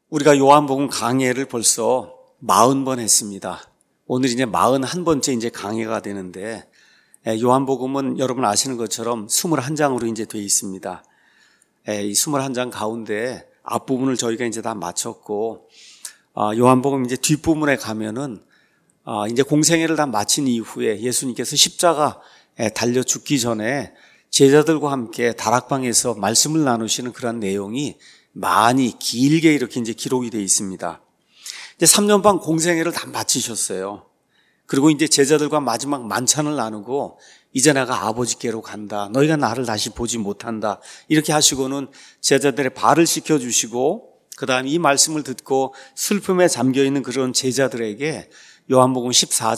우리가 요한복음 강해를 벌써 40번 했습니다. 오늘 이제 41번째 이제 강해가 되는데, 요한복음은 여러분 아시는 것처럼 21장으로 이제 되어 있습니다. 이 21장 가운데 앞부분을 저희가 이제 다 마쳤고, 요한복음 이제 뒷부분에 가면은, 이제 공생애를 다 마친 이후에 예수님께서 십자가에 달려 죽기 전에 제자들과 함께 다락방에서 말씀을 나누시는 그런 내용이 많이 길게 이렇게 이제 기록이 되어 있습니다. 이제 3년 반 공생애를 다 마치셨어요. 그리고 이제 제자들과 마지막 만찬을 나누고 이제 내가 아버지께로 간다. 너희가 나를 다시 보지 못한다. 이렇게 하시고는 제자들의 발을 씻겨주시고 그 다음 이 말씀을 듣고 슬픔에 잠겨있는 그런 제자들에게 요한복음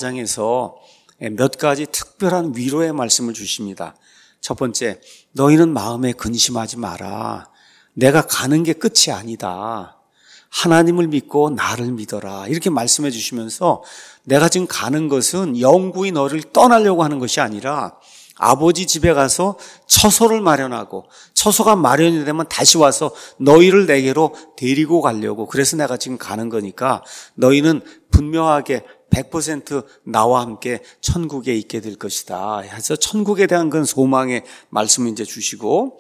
14장에서 몇 가지 특별한 위로의 말씀을 주십니다. 첫 번째, 너희는 마음에 근심하지 마라. 내가 가는 게 끝이 아니다. 하나님을 믿고 나를 믿어라. 이렇게 말씀해 주시면서 내가 지금 가는 것은 영구히 너를 떠나려고 하는 것이 아니라 아버지 집에 가서 처소를 마련하고 처소가 마련이 되면 다시 와서 너희를 내게로 데리고 가려고, 그래서 내가 지금 가는 거니까 너희는 분명하게 100% 나와 함께 천국에 있게 될 것이다. 해서 천국에 대한 그런 소망의 말씀을 이제 주시고,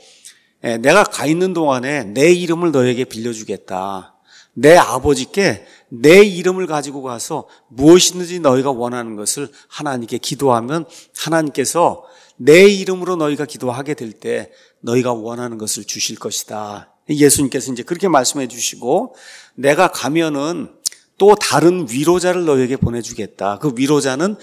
내가 가 있는 동안에 내 이름을 너에게 빌려주겠다. 내 아버지께 내 이름을 가지고 가서 무엇이든지 너희가 원하는 것을 하나님께 기도하면 하나님께서 내 이름으로 너희가 기도하게 될 때 너희가 원하는 것을 주실 것이다. 예수님께서 이제 그렇게 말씀해 주시고, 내가 가면은 또 다른 위로자를 너희에게 보내주겠다. 그 위로자는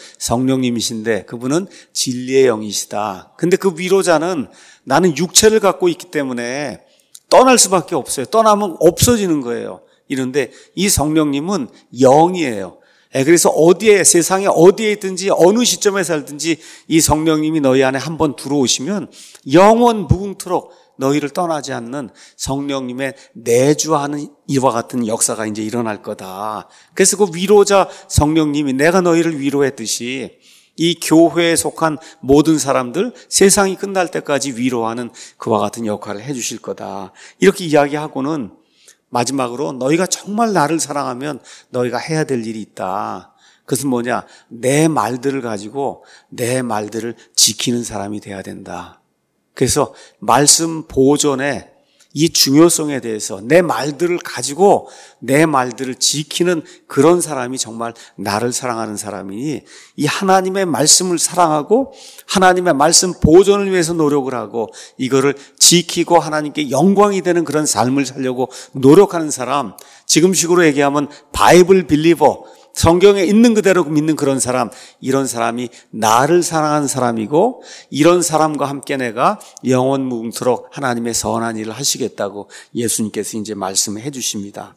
성령님이신데 그분은 진리의 영이시다. 근데 그 위로자는 나는 육체를 갖고 있기 때문에 떠날 수밖에 없어요. 떠나면 없어지는 거예요. 이런데 이 성령님은 영이에요. 그래서 어디에, 세상에 어디에 있든지 어느 시점에 살든지 이 성령님이 너희 안에 한번 들어오시면 영원 무궁토록 너희를 떠나지 않는 성령님의 내주하는 이와 같은 역사가 이제 일어날 거다. 그래서 그 위로자 성령님이 내가 너희를 위로했듯이 이 교회에 속한 모든 사람들 세상이 끝날 때까지 위로하는 그와 같은 역할을 해 주실 거다. 이렇게 이야기하고는 마지막으로 너희가 정말 나를 사랑하면 너희가 해야 될 일이 있다. 그것은 뭐냐? 내 말들을 가지고 내 말들을 지키는 사람이 돼야 된다. 그래서 말씀 보존의 이 중요성에 대해서 내 말들을 가지고 내 말들을 지키는 그런 사람이 정말 나를 사랑하는 사람이니, 이 하나님의 말씀을 사랑하고 하나님의 말씀 보존을 위해서 노력을 하고 이거를 지키고 하나님께 영광이 되는 그런 삶을 살려고 노력하는 사람, 지금식으로 얘기하면 바이블 빌리버, 성경에 있는 그대로 믿는 그런 사람, 이런 사람이 나를 사랑하는 사람이고, 이런 사람과 함께 내가 영원 무궁토록 하나님의 선한 일을 하시겠다고 예수님께서 이제 말씀해 주십니다.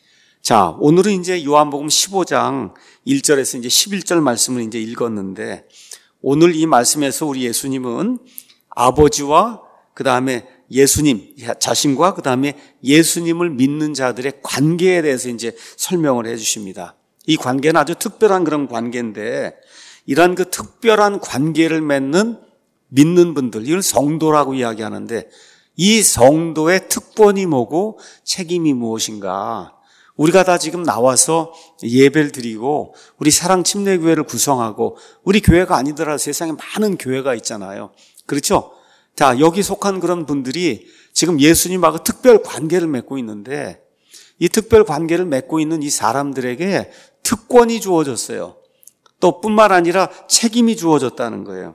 자, 오늘은 이제 요한복음 15장 1절에서 이제 11절 말씀을 이제 읽었는데, 오늘 이 말씀에서 우리 예수님은 아버지와 그 다음에 예수님 자신과 그 다음에 예수님을 믿는 자들의 관계에 대해서 이제 설명을 해 주십니다. 이 관계는 아주 특별한 그런 관계인데, 이러한 그 특별한 관계를 맺는 믿는 분들, 이걸 성도라고 이야기하는데, 이 성도의 특권이 뭐고 책임이 무엇인가? 우리가 다 지금 나와서 예배를 드리고 우리 사랑 침례교회를 구성하고, 우리 교회가 아니더라도 세상에 많은 교회가 있잖아요. 그렇죠? 자, 여기 속한 그런 분들이 지금 예수님하고 특별 관계를 맺고 있는데, 이 특별 관계를 맺고 있는 이 사람들에게 특권이 주어졌어요. 또 뿐만 아니라 책임이 주어졌다는 거예요.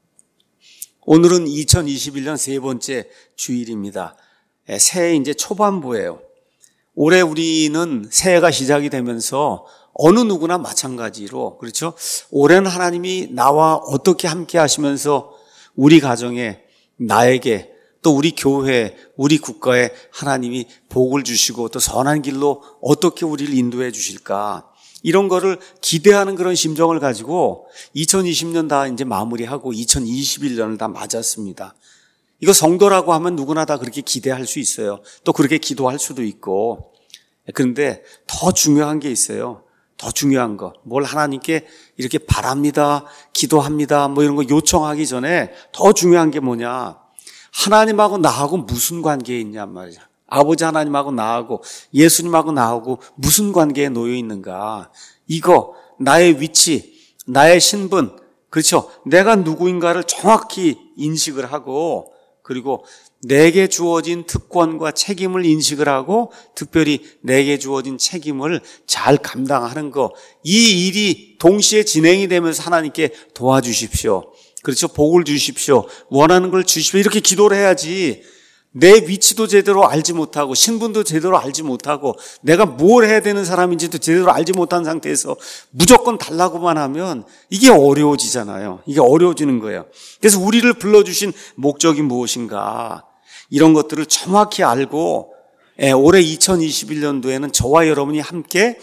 오늘은 2021년 세 번째 주일입니다. 새해 이제 초반부예요. 올해 우리는 새해가 시작이 되면서 어느 누구나 마찬가지로, 그렇죠? 올해는 하나님이 나와 어떻게 함께 하시면서 우리 가정에, 나에게, 또 우리 교회, 우리 국가에 하나님이 복을 주시고 또 선한 길로 어떻게 우리를 인도해 주실까, 이런 거를 기대하는 그런 심정을 가지고 2020년 다 이제 마무리하고 2021년을 다 맞았습니다. 이거 성도라고 하면 누구나 다 그렇게 기대할 수 있어요. 또 그렇게 기도할 수도 있고. 그런데 더 중요한 게 있어요. 더 중요한 거. 뭘 하나님께 이렇게 바랍니다, 기도합니다, 뭐 이런 거 요청하기 전에 더 중요한 게 뭐냐? 하나님하고 나하고 무슨 관계에 있냔 말이야. 아버지 하나님하고 나하고 예수님하고 나하고 무슨 관계에 놓여 있는가? 이거 나의 위치, 나의 신분, 그렇죠? 내가 누구인가를 정확히 인식을 하고 그리고 내게 주어진 특권과 책임을 인식을 하고 특별히 내게 주어진 책임을 잘 감당하는 거, 이 일이 동시에 진행이 되면서 하나님께 도와주십시오. 그렇죠? 복을 주십시오. 원하는 걸 주십시오. 이렇게 기도를 해야지 내 위치도 제대로 알지 못하고 신분도 제대로 알지 못하고 내가 뭘 해야 되는 사람인지도 제대로 알지 못한 상태에서 무조건 달라고만 하면 이게 어려워지잖아요. 이게 어려워지는 거예요. 그래서 우리를 불러주신 목적이 무엇인가, 이런 것들을 정확히 알고 올해 2021년도에는 저와 여러분이 함께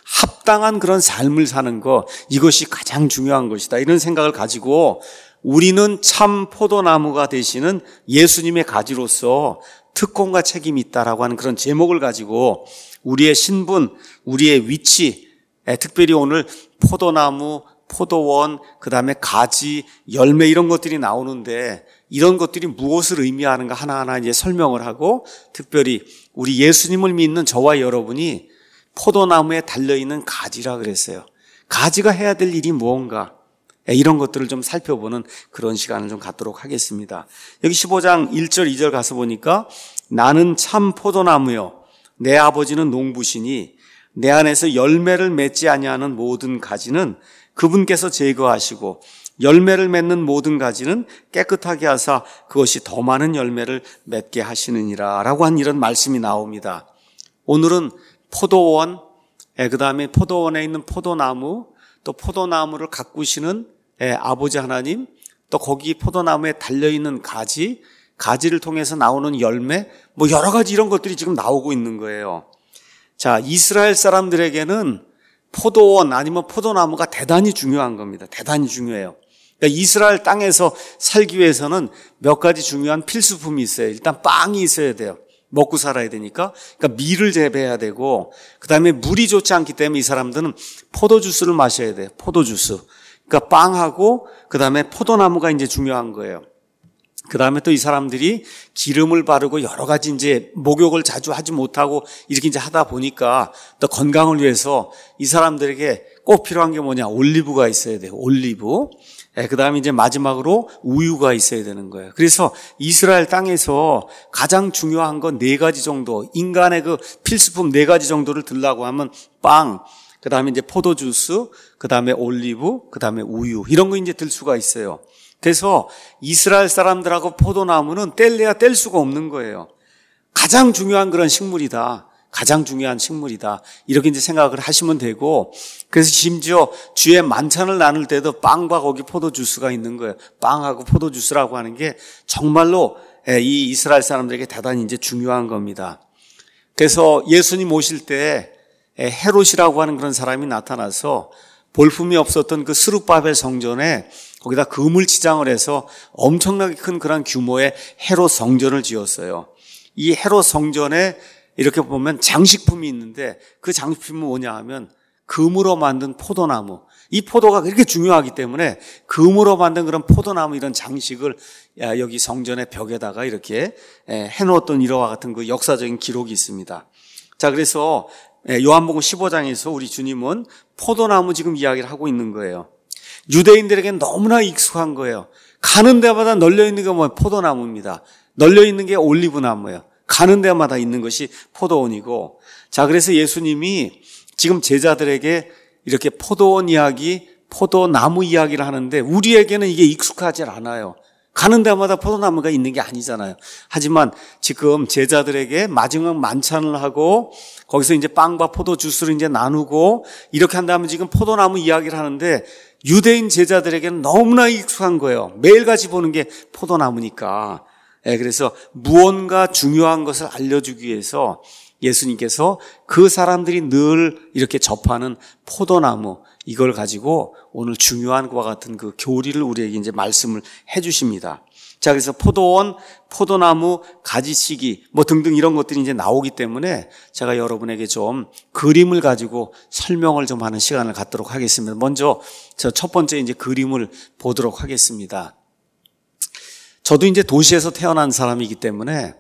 합당한 그런 삶을 사는 것, 이것이 가장 중요한 것이다, 이런 생각을 가지고 우리는 참 포도나무가 되시는 예수님의 가지로서 특권과 책임이 있다라고 하는 그런 제목을 가지고 우리의 신분, 우리의 위치, 특별히 오늘 포도나무, 포도원, 그 다음에 가지, 열매 이런 것들이 나오는데 이런 것들이 무엇을 의미하는가 하나하나 이제 설명을 하고, 특별히 우리 예수님을 믿는 저와 여러분이 포도나무에 달려있는 가지라 그랬어요. 가지가 해야 될 일이 무언가, 이런 것들을 좀 살펴보는 그런 시간을 좀 갖도록 하겠습니다. 여기 15장 1절 2절 가서 보니까 나는 참 포도나무요 내 아버지는 농부시니 내 안에서 열매를 맺지 아니하는 모든 가지는 그분께서 제거하시고 열매를 맺는 모든 가지는 깨끗하게 하사 그것이 더 많은 열매를 맺게 하시느니라 라고 한 이런 말씀이 나옵니다. 오늘은 포도원, 그 다음에 포도원에 있는 포도나무, 또 포도나무를 가꾸시는 아버지 하나님, 또 거기 포도나무에 달려있는 가지, 가지를 통해서 나오는 열매, 뭐 여러 가지 이런 것들이 지금 나오고 있는 거예요. 자, 이스라엘 사람들에게는 포도원 아니면 포도나무가 대단히 중요한 겁니다. 대단히 중요해요. 그러니까 이스라엘 땅에서 살기 위해서는 몇 가지 중요한 필수품이 있어요. 일단 빵이 있어야 돼요. 먹고 살아야 되니까. 그러니까 밀을 재배해야 되고, 그 다음에 물이 좋지 않기 때문에 이 사람들은 포도주스를 마셔야 돼요. 포도주스. 그러니까 빵하고 그 다음에 포도나무가 이제 중요한 거예요. 그 다음에 또 이 사람들이 기름을 바르고 여러 가지 이제 목욕을 자주 하지 못하고 이렇게 이제 하다 보니까 또 건강을 위해서 이 사람들에게 꼭 필요한 게 뭐냐? 올리브가 있어야 돼요. 올리브. 그 다음에 이제 마지막으로 우유가 있어야 되는 거예요. 그래서 이스라엘 땅에서 가장 중요한 건 4가지 정도, 인간의 그 필수품 4가지 정도를 들라고 하면 빵, 그 다음에 이제 포도주스, 그 다음에 올리브, 그 다음에 우유, 이런 거 이제 들 수가 있어요. 그래서 이스라엘 사람들하고 포도나무는 뗄래야 뗄 수가 없는 거예요. 가장 중요한 그런 식물이다. 가장 중요한 식물이다. 이렇게 이제 생각을 하시면 되고, 그래서 심지어 주에 만찬을 나눌 때도 빵과 거기 포도주스가 있는 거예요. 빵하고 포도주스라고 하는 게 정말로 이 이스라엘 사람들에게 대단히 이제 중요한 겁니다. 그래서 예수님 오실 때 헤롯이라고 하는 그런 사람이 나타나서 볼품이 없었던 그 스룹바벨 성전에 거기다 금을 치장을 해서 엄청나게 큰 그런 규모의 헤롯 성전을 지었어요. 이 헤롯 성전에 이렇게 보면 장식품이 있는데 그 장식품은 뭐냐 하면 금으로 만든 포도나무. 이 포도가 그렇게 중요하기 때문에 금으로 만든 그런 포도나무 이런 장식을 여기 성전의 벽에다가 이렇게 해놓았던 이와 같은 그 역사적인 기록이 있습니다. 자, 그래서 요한복음 15장에서 우리 주님은 포도나무 지금 이야기를 하고 있는 거예요. 유대인들에게는 너무나 익숙한 거예요. 가는 데마다 널려있는 게 뭐예요? 포도나무입니다. 널려있는 게 올리브나무예요. 가는 데마다 있는 것이 포도원이고, 자, 그래서 예수님이 지금 제자들에게 이렇게 포도원 이야기, 포도나무 이야기를 하는데 우리에게는 이게 익숙하지 않아요. 가는 데마다 포도나무가 있는 게 아니잖아요. 하지만 지금 제자들에게 마지막 만찬을 하고 거기서 이제 빵과 포도 주스를 이제 나누고 이렇게 한다면 지금 포도나무 이야기를 하는데 유대인 제자들에게는 너무나 익숙한 거예요. 매일같이 보는 게 포도나무니까. 그래서 무언가 중요한 것을 알려주기 위해서 예수님께서 그 사람들이 늘 이렇게 접하는 포도나무, 이걸 가지고 오늘 중요한 것과 같은 그 교리를 우리에게 이제 말씀을 해 주십니다. 자, 그래서 포도원, 포도나무, 가지치기 뭐 등등 이런 것들이 이제 나오기 때문에 제가 여러분에게 좀 그림을 가지고 설명을 좀 하는 시간을 갖도록 하겠습니다. 먼저 저 첫 번째 이제 그림을 보도록 하겠습니다. 저도 이제 도시에서 태어난 사람이기 때문에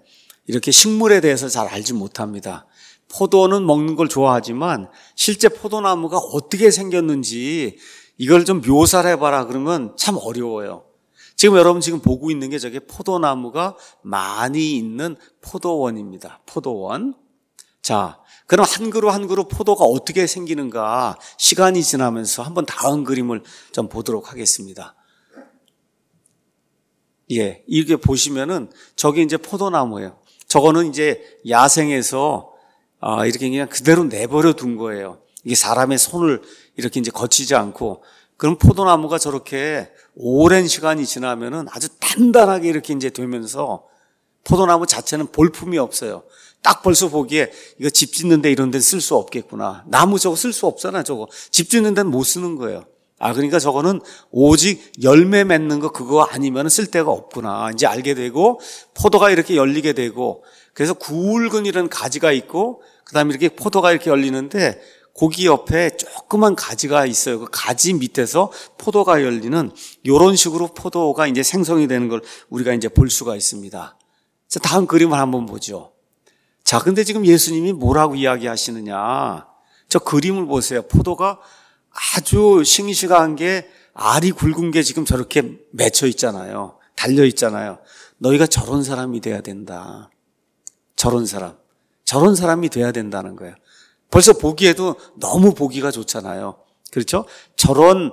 이렇게 식물에 대해서 잘 알지 못합니다. 포도는 먹는 걸 좋아하지만 실제 포도나무가 어떻게 생겼는지 이걸 좀 묘사를 해봐라 그러면 참 어려워요. 지금 여러분 지금 보고 있는 게 저게 포도나무가 많이 있는 포도원입니다. 포도원. 자, 그럼 한 그루 한 그루 포도가 어떻게 생기는가 시간이 지나면서 한번 다음 그림을 좀 보도록 하겠습니다. 예, 이렇게 보시면은 저게 이제 포도나무예요. 저거는 이제 야생에서 이렇게 그냥 그대로 내버려 둔 거예요. 이게 사람의 손을 이렇게 이제 거치지 않고, 그럼 포도나무가 저렇게 오랜 시간이 지나면은 아주 단단하게 이렇게 이제 되면서 포도나무 자체는 볼품이 없어요. 딱 벌써 보기에 이거 집 짓는데 이런 데는 쓸 수 없겠구나. 나무 저거 쓸 수 없잖아, 저거. 집 짓는 데는 못 쓰는 거예요. 그러니까 저거는 오직 열매 맺는 거 그거 아니면 쓸 데가 없구나. 이제 알게 되고, 포도가 이렇게 열리게 되고, 그래서 굵은 이런 가지가 있고, 그 다음에 이렇게 포도가 이렇게 열리는데, 고기 옆에 조그만 가지가 있어요. 그 가지 밑에서 포도가 열리는 이런 식으로 포도가 이제 생성이 되는 걸 우리가 이제 볼 수가 있습니다. 자, 다음 그림을 한번 보죠. 자, 근데 지금 예수님이 뭐라고 이야기하시느냐. 저 그림을 보세요. 포도가 아주 싱싱한 게, 알이 굵은 게 지금 저렇게 맺혀 있잖아요. 달려 있잖아요. 너희가 저런 사람이 돼야 된다. 저런 사람이 돼야 된다는 거예요. 벌써 보기에도 너무 보기가 좋잖아요. 그렇죠? 저런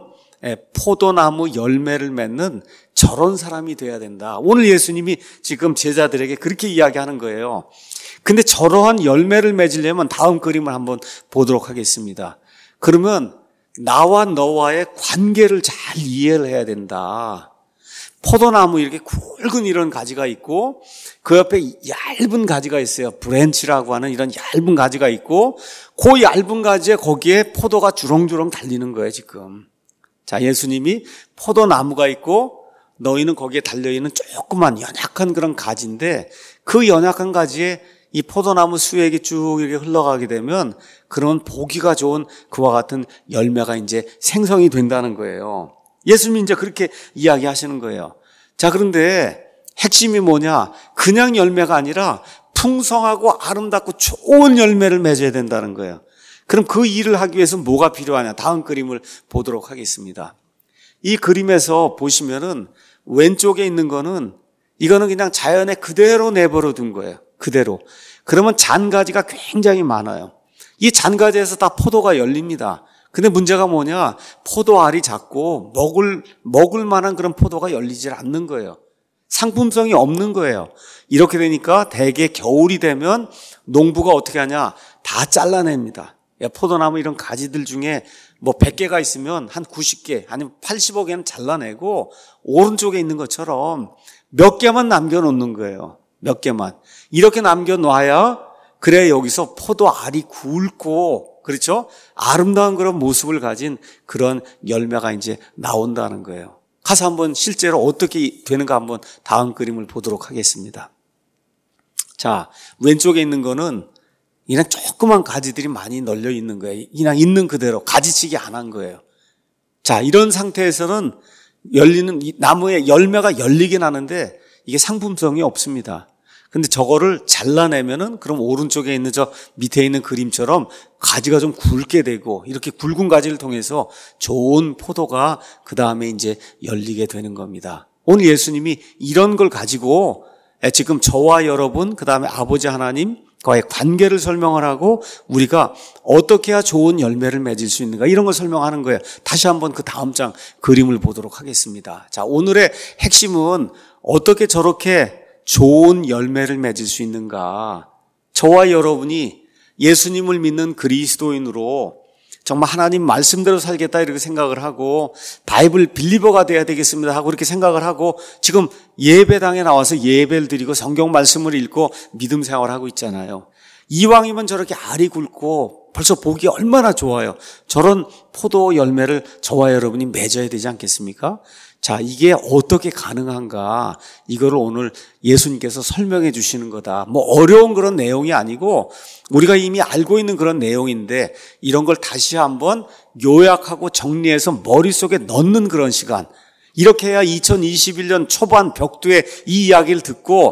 포도나무 열매를 맺는 저런 사람이 돼야 된다. 오늘 예수님이 지금 제자들에게 그렇게 이야기하는 거예요. 근데 저러한 열매를 맺으려면 다음 그림을 한번 보도록 하겠습니다. 그러면 나와 너와의 관계를 잘 이해를 해야 된다. 포도나무 이렇게 굵은 이런 가지가 있고, 그 옆에 얇은 가지가 있어요. 브랜치라고 하는 이런 얇은 가지가 있고, 그 얇은 가지에 거기에 포도가 주렁주렁 달리는 거예요, 지금. 자, 예수님이 포도나무가 있고, 너희는 거기에 달려있는 조그만 연약한 그런 가지인데, 그 연약한 가지에 이 포도나무 수액이 쭉 이렇게 흘러가게 되면 그런 보기가 좋은 그와 같은 열매가 이제 생성이 된다는 거예요. 예수님이 이제 그렇게 이야기하시는 거예요. 자, 그런데 핵심이 뭐냐? 그냥 열매가 아니라 풍성하고 아름답고 좋은 열매를 맺어야 된다는 거예요. 그럼 그 일을 하기 위해서 뭐가 필요하냐? 다음 그림을 보도록 하겠습니다. 이 그림에서 보시면은 왼쪽에 있는 거는, 이거는 그냥 자연에 그대로 내버려 둔 거예요. 그대로. 그러면 잔가지가 굉장히 많아요. 이 잔가지에서 다 포도가 열립니다. 근데 문제가 뭐냐? 포도알이 작고 먹을 만한 그런 포도가 열리질 않는 거예요. 상품성이 없는 거예요. 이렇게 되니까 대개 겨울이 되면 농부가 어떻게 하냐? 다 잘라냅니다. 포도나무 이런 가지들 중에 뭐 100개가 있으면 한 90개 아니면 80여 개는 잘라내고 오른쪽에 있는 것처럼 몇 개만 남겨놓는 거예요. 몇 개만. 이렇게 남겨놔야 그래 여기서 포도알이 굵고, 그렇죠? 아름다운 그런 모습을 가진 그런 열매가 이제 나온다는 거예요. 가서 한번 실제로 어떻게 되는가 한번 다음 그림을 보도록 하겠습니다. 자, 왼쪽에 있는 거는 그냥 조그만 가지들이 많이 널려 있는 거예요. 그냥 있는 그대로 가지치기 안 한 거예요. 자, 이런 상태에서는 열리는 이 나무의 열매가 열리긴 하는데 이게 상품성이 없습니다. 근데 저거를 잘라내면은 그럼 오른쪽에 있는 저 밑에 있는 그림처럼 가지가 좀 굵게 되고, 이렇게 굵은 가지를 통해서 좋은 포도가 그 다음에 이제 열리게 되는 겁니다. 오늘 예수님이 이런 걸 가지고 지금 저와 여러분, 그 다음에 아버지 하나님과의 관계를 설명을 하고 우리가 어떻게 해야 좋은 열매를 맺을 수 있는가, 이런 걸 설명하는 거예요. 다시 한번 그 다음 장 그림을 보도록 하겠습니다. 자, 오늘의 핵심은 어떻게 저렇게 좋은 열매를 맺을 수 있는가. 저와 여러분이 예수님을 믿는 그리스도인으로 정말 하나님 말씀대로 살겠다 이렇게 생각을 하고 바이블 빌리버가 돼야 되겠습니다 하고 이렇게 생각을 하고 지금 예배당에 나와서 예배를 드리고 성경 말씀을 읽고 믿음 생활을 하고 있잖아요. 이왕이면 저렇게 알이 굵고 벌써 보기 얼마나 좋아요. 저런 포도 열매를 저와 여러분이 맺어야 되지 않겠습니까? 자, 이게 어떻게 가능한가? 이거를 오늘 예수님께서 설명해 주시는 거다. 뭐 어려운 그런 내용이 아니고 우리가 이미 알고 있는 그런 내용인데 이런 걸 다시 한번 요약하고 정리해서 머릿속에 넣는 그런 시간. 이렇게 해야 2021년 초반 벽두에 이 이야기를 듣고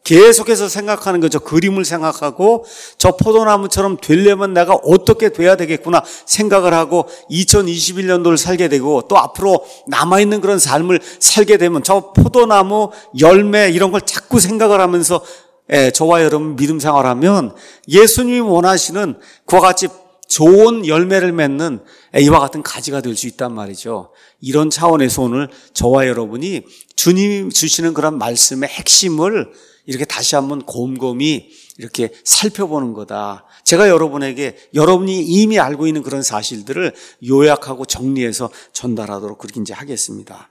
계속해서 생각하는 거죠. 그림을 생각하고 저 포도나무처럼 되려면 내가 어떻게 돼야 되겠구나 생각을 하고 2021년도를 살게 되고 또 앞으로 남아있는 그런 삶을 살게 되면 저 포도나무 열매 이런 걸 자꾸 생각을 하면서 저와 여러분 믿음 생활하면 예수님이 원하시는 그와 같이 좋은 열매를 맺는 이와 같은 가지가 될 수 있단 말이죠. 이런 차원에서 오늘 저와 여러분이 주님이 주시는 그런 말씀의 핵심을 이렇게 다시 한번 곰곰이 이렇게 살펴보는 거다. 제가 여러분에게 여러분이 이미 알고 있는 그런 사실들을 요약하고 정리해서 전달하도록 그렇게 이제 하겠습니다.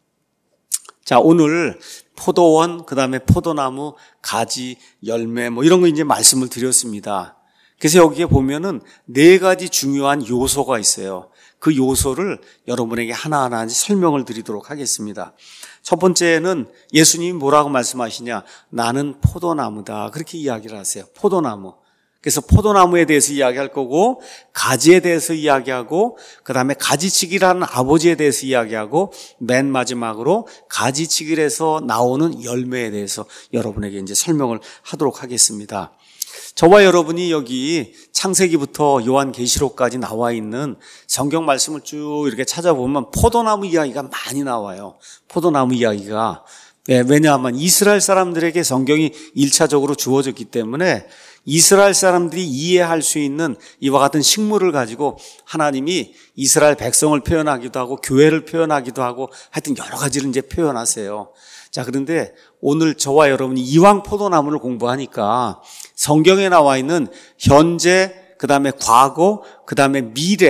자, 오늘 포도원, 그 다음에 포도나무, 가지, 열매 이런 거 이제 말씀을 드렸습니다. 그래서 여기에 보면은 4가지 중요한 요소가 있어요. 그 요소를 여러분에게 하나하나 설명을 드리도록 하겠습니다. 첫 번째는 예수님이 뭐라고 말씀하시냐? 나는 포도나무다. 그렇게 이야기를 하세요. 포도나무. 그래서 포도나무에 대해서 이야기할 거고 가지에 대해서 이야기하고 그다음에 가지치기라는 아버지에 대해서 이야기하고 맨 마지막으로 가지치기에서 나오는 열매에 대해서 여러분에게 이제 설명을 하도록 하겠습니다. 저와 여러분이 여기 창세기부터 요한계시록까지 나와 있는 성경 말씀을 쭉 이렇게 찾아보면 포도나무 이야기가 많이 나와요. 포도나무 이야기가. 왜냐하면 이스라엘 사람들에게 성경이 1차적으로 주어졌기 때문에 이스라엘 사람들이 이해할 수 있는 이와 같은 식물을 가지고 하나님이 이스라엘 백성을 표현하기도 하고 교회를 표현하기도 하고 하여튼 여러 가지를 이제 표현하세요. 자, 그런데 오늘 저와 여러분이 이왕 포도나무를 공부하니까 성경에 나와 있는 현재, 그 다음에 과거, 그 다음에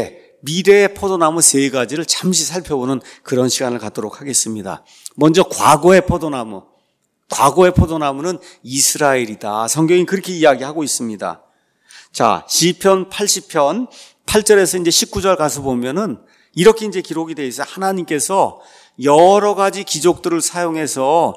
미래의 포도나무 3가지를 잠시 살펴보는 그런 시간을 갖도록 하겠습니다. 먼저 과거의 포도나무. 과거의 포도나무는 이스라엘이다. 성경이 그렇게 이야기하고 있습니다. 자, 시편 80편 8절에서 이제 19절 가서 보면은 이렇게 이제 기록이 되어 있어요. 하나님께서 여러 가지 기족들을 사용해서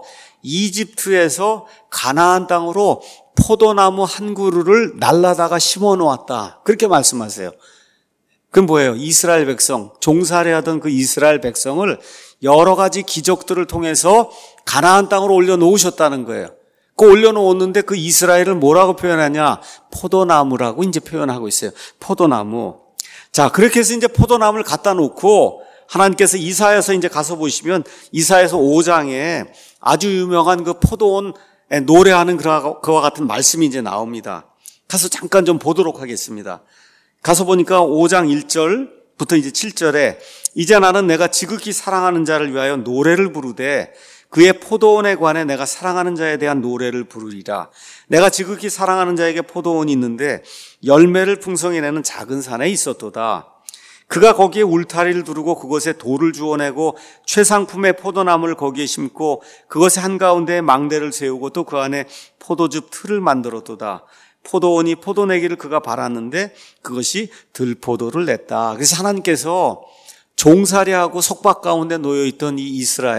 이집트에서 가나안 땅으로 포도나무 한 그루를 날라다가 심어 놓았다. 그렇게 말씀하세요. 그건 뭐예요? 이스라엘 백성, 종살이하던 그 이스라엘 백성을 여러 가지 기적들을 통해서 가나안 땅으로 올려놓으셨다는 거예요. 그 올려놓았는데 그 이스라엘을 뭐라고 표현하냐? 포도나무라고 이제 표현하고 있어요. 포도나무. 자, 그렇게 해서 이제 포도나무를 갖다 놓고 하나님께서 이사야서 이제 가서 보시면 이사야서 5장에 아주 유명한 그 포도원 노래하는 그와 같은 말씀이 이제 나옵니다. 가서 잠깐 좀 보도록 하겠습니다. 가서 보니까 5장 1절부터 이제 7절에 이제 나는 내가 지극히 사랑하는 자를 위하여 노래를 부르되 그의 포도원에 관해 내가 사랑하는 자에 대한 노래를 부르리라. 내가 지극히 사랑하는 자에게 포도원이 있는데 열매를 풍성히 내는 작은 산에 있었도다. 그가 거기에 울타리를 두르고 그것에 돌을 주워내고 최상품의 포도나무를 거기에 심고 그것의 한가운데에 망대를 세우고 또 그 안에 포도즙 틀을 만들었도다. 포도원이 포도내기를 그가 바랐는데 그것이 들포도를 냈다. 그래서 하나님께서 종살이하고 속박 가운데 놓여있던 이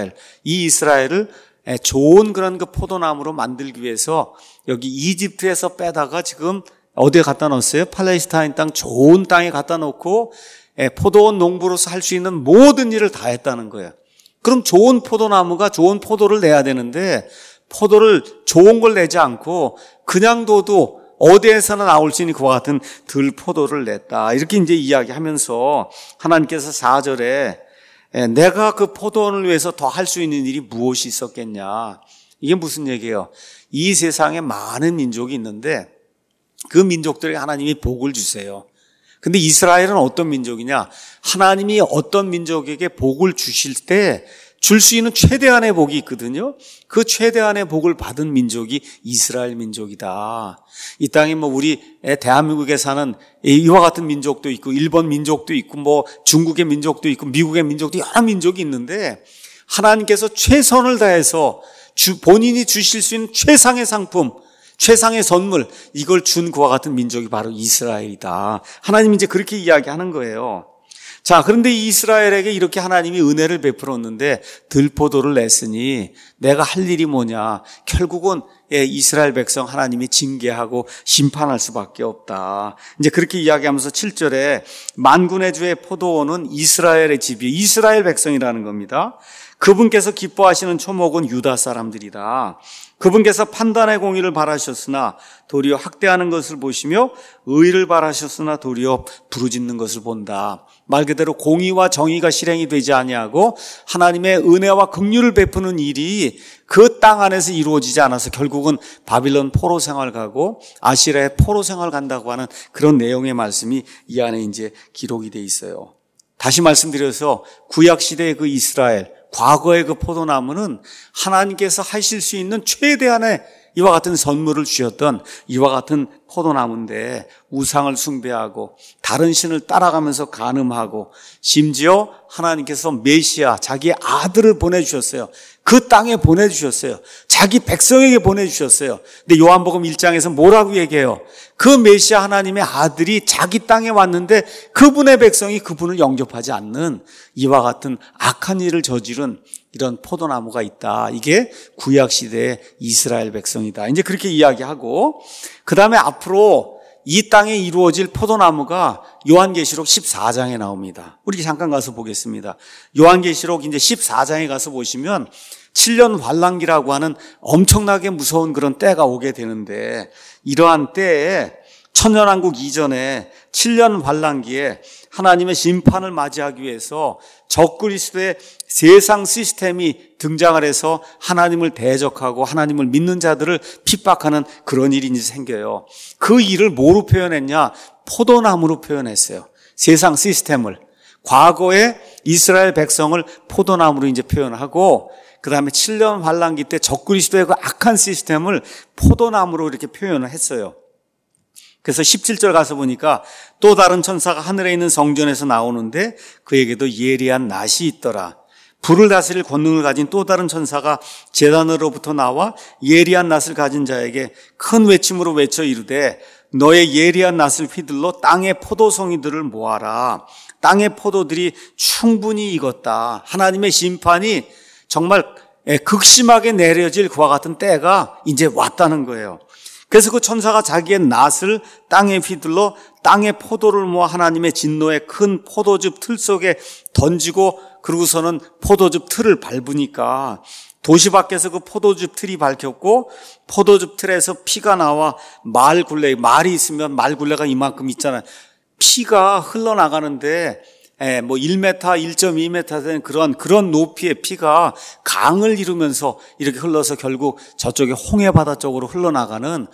이스라엘을 좋은 그런 그 포도나무로 만들기 위해서 여기 이집트에서 빼다가 지금 어디에 갖다 놓았어요? 팔레스타인 땅 좋은 땅에 갖다 놓고 포도원 농부로서 할 수 있는 모든 일을 다 했다는 거예요. 그럼 좋은 포도나무가 좋은 포도를 내야 되는데 포도를 좋은 걸 내지 않고 그냥 둬도 어디에서나 나올 수 있는 그와 같은 들포도를 냈다. 이렇게 이제 이야기하면서 하나님께서 4절에 내가 그 포도원을 위해서 더 할 수 있는 일이 무엇이 있었겠냐. 이게 무슨 얘기예요? 이 세상에 많은 민족이 있는데 그 민족들에게 하나님이 복을 주세요. 근데 이스라엘은 어떤 민족이냐? 하나님이 어떤 민족에게 복을 주실 때 줄 수 있는 최대한의 복이 있거든요. 그 최대한의 복을 받은 민족이 이스라엘 민족이다. 이 땅에 우리 대한민국에 사는 이와 같은 민족도 있고 일본 민족도 있고 중국의 민족도 있고 미국의 민족도 여러 민족이 있는데 하나님께서 최선을 다해서 본인이 주실 수 있는 최상의 상품, 최상의 선물, 이걸 준 그와 같은 민족이 바로 이스라엘이다. 하나님이 이제 그렇게 이야기하는 거예요. 자, 그런데 이스라엘에게 이렇게 하나님이 은혜를 베풀었는데 들포도를 냈으니 내가 할 일이 뭐냐? 결국은 이스라엘 백성 하나님이 징계하고 심판할 수밖에 없다. 이제 그렇게 이야기하면서 7절에 만군의 주의 포도원은 이스라엘의 집이 이스라엘 백성이라는 겁니다. 그분께서 기뻐하시는 초목은 유다 사람들이다. 그분께서 판단의 공의를 바라셨으나 도리어 학대하는 것을 보시며 의를 바라셨으나 도리어 부르짖는 것을 본다. 말 그대로 공의와 정의가 실행이 되지 아니하고 하나님의 은혜와 긍휼을 베푸는 일이 그 땅 안에서 이루어지지 않아서 결국은 바빌론 포로 생활 가고 아시라의 포로 생활 간다고 하는 그런 내용의 말씀이 이 안에 이제 기록이 돼 있어요. 다시 말씀드려서 구약 시대의 그 이스라엘, 과거의 그 포도나무는 하나님께서 하실 수 있는 최대한의 이와 같은 선물을 주셨던 이와 같은 포도나무인데 우상을 숭배하고 다른 신을 따라가면서 간음하고 심지어 하나님께서 메시아 자기의 아들을 보내주셨어요. 그 땅에 보내주셨어요. 자기 백성에게 보내주셨어요. 근데 요한복음 1장에서 뭐라고 얘기해요? 그 메시아 하나님의 아들이 자기 땅에 왔는데 그분의 백성이 그분을 영접하지 않는 이와 같은 악한 일을 저지른 이런 포도나무가 있다. 이게 구약시대의 이스라엘 백성이다. 이제 그렇게 이야기하고 그 다음에 앞으로 이 땅에 이루어질 포도나무가 요한계시록 14장에 나옵니다. 우리 잠깐 가서 보겠습니다. 요한계시록 이제 14장에 가서 보시면 7년 환란기라고 하는 엄청나게 무서운 그런 때가 오게 되는데 이러한 때에 천년왕국 이전에 7년 환란기에 하나님의 심판을 맞이하기 위해서 적그리스도의 세상 시스템이 등장을 해서 하나님을 대적하고 하나님을 믿는 자들을 핍박하는 그런 일이 이제 생겨요. 그 일을 뭐로 표현했냐? 포도나무로 표현했어요. 세상 시스템을. 과거에 이스라엘 백성을 포도나무로 이제 표현하고 그 다음에 7년 환란기 때 적그리스도의 그 악한 시스템을 포도나무로 이렇게 표현을 했어요. 그래서 17절 가서 보니까 또 다른 천사가 하늘에 있는 성전에서 나오는데 그에게도 예리한 낫이 있더라. 불을 다스릴 권능을 가진 또 다른 천사가 제단으로부터 나와 예리한 낫을 가진 자에게 큰 외침으로 외쳐 이르되 너의 예리한 낫을 휘둘러 땅의 포도송이들을 모아라. 땅의 포도들이 충분히 익었다. 하나님의 심판이 정말 극심하게 내려질 그와 같은 때가 이제 왔다는 거예요. 그래서 그 천사가 자기의 낫을 땅에 휘둘러 땅의 포도를 모아 하나님의 진노의 큰 포도즙 틀 속에 던지고 그러고서는 포도즙 틀을 밟으니까 도시 밖에서 그 포도즙 틀이 밝혔고 포도즙 틀에서 피가 나와 말굴레, 말이 있으면 말굴레가 이만큼 있잖아요. 피가 흘러나가는데 뭐 1m, 1.2m 되는 그런 높이의 피가 강을 이루면서 이렇게 흘러서 결국 저쪽에 홍해바다 쪽으로 흘러나가는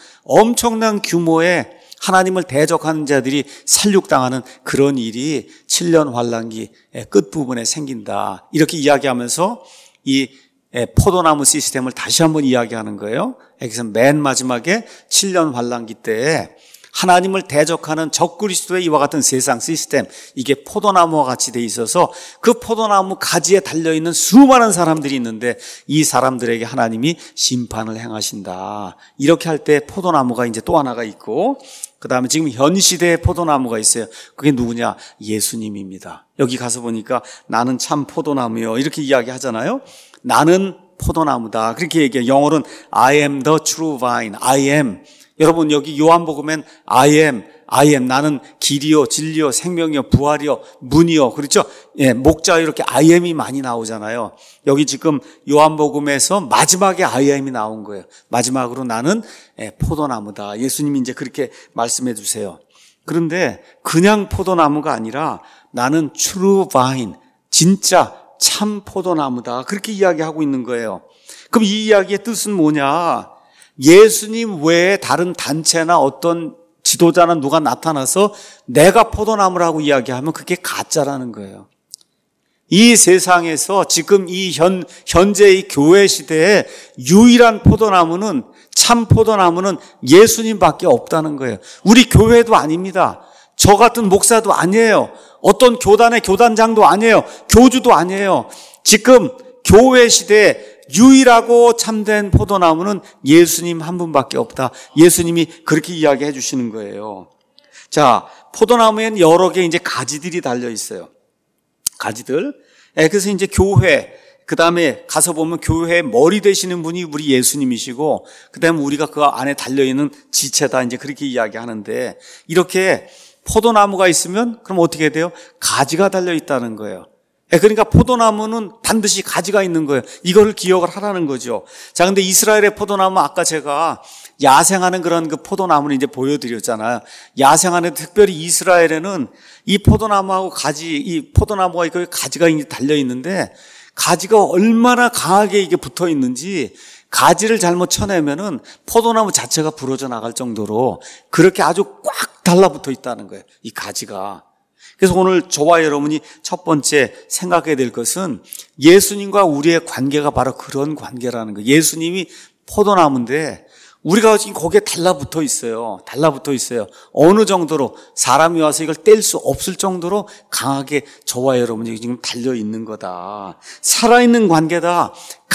엄청난 규모의 하나님을 대적하는 자들이 살육당하는 그런 일이 7년 환란기 끝부분에 생긴다. 이렇게 이야기하면서 이 포도나무 시스템을 다시 한번 이야기하는 거예요. 여기서 맨 마지막에 7년 환란기 때에 하나님을 대적하는 적그리스도의 이와 같은 세상 시스템, 이게 포도나무와 같이 돼 있어서 그 포도나무 가지에 달려있는 수많은 사람들이 있는데 이 사람들에게 하나님이 심판을 행하신다. 이렇게 할 때 포도나무가 이제 또 하나가 있고 그 다음에 지금 현 시대의 포도나무가 있어요. 그게 누구냐? 예수님입니다. 여기 가서 보니까 나는 참 포도나무요 이렇게 이야기하잖아요. 나는 포도나무다. 그렇게 얘기해요. 영어로는 I am the true vine. I am. 여러분 여기 요한복음엔 I am 나는 길이요 진리요 생명이요 부활이요 문이요 그렇죠? 예, 목자 이렇게 I am이 많이 나오잖아요. 여기 지금 요한복음에서 마지막에 I am이 나온 거예요. 마지막으로 나는 포도나무다. 예수님이 이제 그렇게 말씀해 주세요. 그런데 그냥 포도나무가 아니라 나는 true vine, 진짜 참 포도나무다. 그렇게 이야기하고 있는 거예요. 그럼 이 이야기의 뜻은 뭐냐? 예수님 외에 다른 단체나 어떤 지도자나 누가 나타나서 내가 포도나무라고 이야기하면 그게 가짜라는 거예요. 이 세상에서 지금 이 현재의 교회 시대에 유일한 포도나무는 참 포도나무는 예수님밖에 없다는 거예요. 우리 교회도 아닙니다. 저 같은 목사도 아니에요. 어떤 교단의 교단장도 아니에요. 교주도 아니에요. 지금 교회 시대에 유일하고 참된 포도나무는 예수님 한 분밖에 없다. 예수님이 그렇게 이야기해 주시는 거예요. 자, 포도나무에는 여러 개 이제 가지들이 달려 있어요. 가지들. 그래서 이제 교회, 그 다음에 가서 보면 교회 머리 되시는 분이 우리 예수님이시고, 그 다음에 우리가 그 안에 달려있는 지체다, 이제 그렇게 이야기하는데, 이렇게 포도나무가 있으면 그럼 어떻게 돼요? 가지가 달려있다는 거예요. 그러니까 포도나무는 반드시 가지가 있는 거예요. 이거를 기억을 하라는 거죠. 자, 근데 이스라엘의 포도나무, 아까 제가 야생하는 그런 그 포도나무를 이제 보여드렸잖아요. 야생하는, 특별히 이스라엘에는 이 포도나무하고 이 포도나무가 있고 가지가 이제 달려있는데, 가지가 얼마나 강하게 이게 붙어 있는지, 가지를 잘못 쳐내면은 포도나무 자체가 부러져 나갈 정도로 그렇게 아주 꽉 달라붙어 있다는 거예요, 이 가지가. 그래서 오늘 저와 여러분이 첫 번째 생각해야 될 것은 예수님과 우리의 관계가 바로 그런 관계라는 거예요. 예수님이 포도나무인데 우리가 지금 거기에 달라붙어 있어요. 달라붙어 있어요. 어느 정도로 사람이 와서 이걸 뗄 수 없을 정도로 강하게 저와 여러분이 지금 달려 있는 거다. 살아있는 관계다.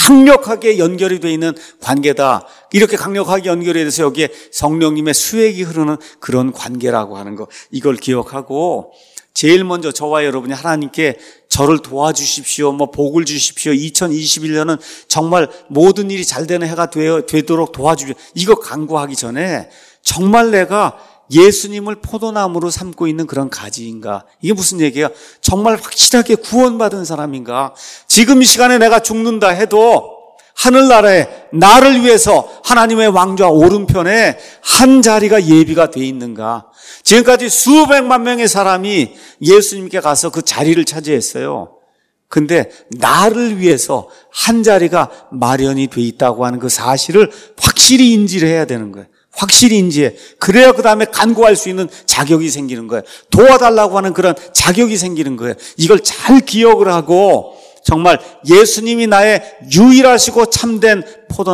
강력하게 연결이 되어 있는 관계다. 이렇게 강력하게 연결이 돼서 여기에 성령님의 수액이 흐르는 그런 관계라고 하는 거, 이걸 기억하고, 제일 먼저 저와 여러분이 하나님께 저를 도와주십시오, 복을 주십시오, 2021년은 정말 모든 일이 잘 되는 해가 되도록 도와주십시오, 이거 간구하기 전에 정말 내가 예수님을 포도나무로 삼고 있는 그런 가지인가? 이게 무슨 얘기야? 정말 확실하게 구원받은 사람인가? 지금 이 시간에 내가 죽는다 해도 하늘나라에 나를 위해서 하나님의 왕좌 오른편에 한 자리가 예비가 돼 있는가? 지금까지 수백만 명의 사람이 예수님께 가서 그 자리를 차지했어요. 근데 나를 위해서 한 자리가 마련이 돼 있다고 하는 그 사실을 확실히 인지를 해야 되는 거예요. 확실히 인지해. 그래야 그 다음에 간구할 수 있는 자격이 생기는 거예요. 도와달라고 하는 그런 자격이 생기는 거예요. 이걸 잘 기억을 하고 정말 예수님이 나의 유일하시고 참된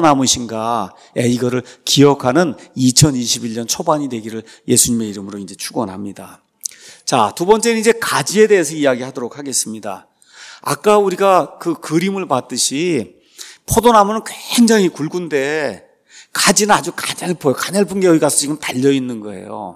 포도나무신가, 이거를 기억하는 2021년 초반이 되기를 예수님의 이름으로 이제 축원합니다. 자, 두 번째는 이제 가지에 대해서 이야기하도록 하겠습니다. 아까 우리가 그 그림을 봤듯이 포도나무는 굉장히 굵은데 가지는 아주 가냘퍼요. 가냘픈 게 여기 가서 지금 달려 있는 거예요.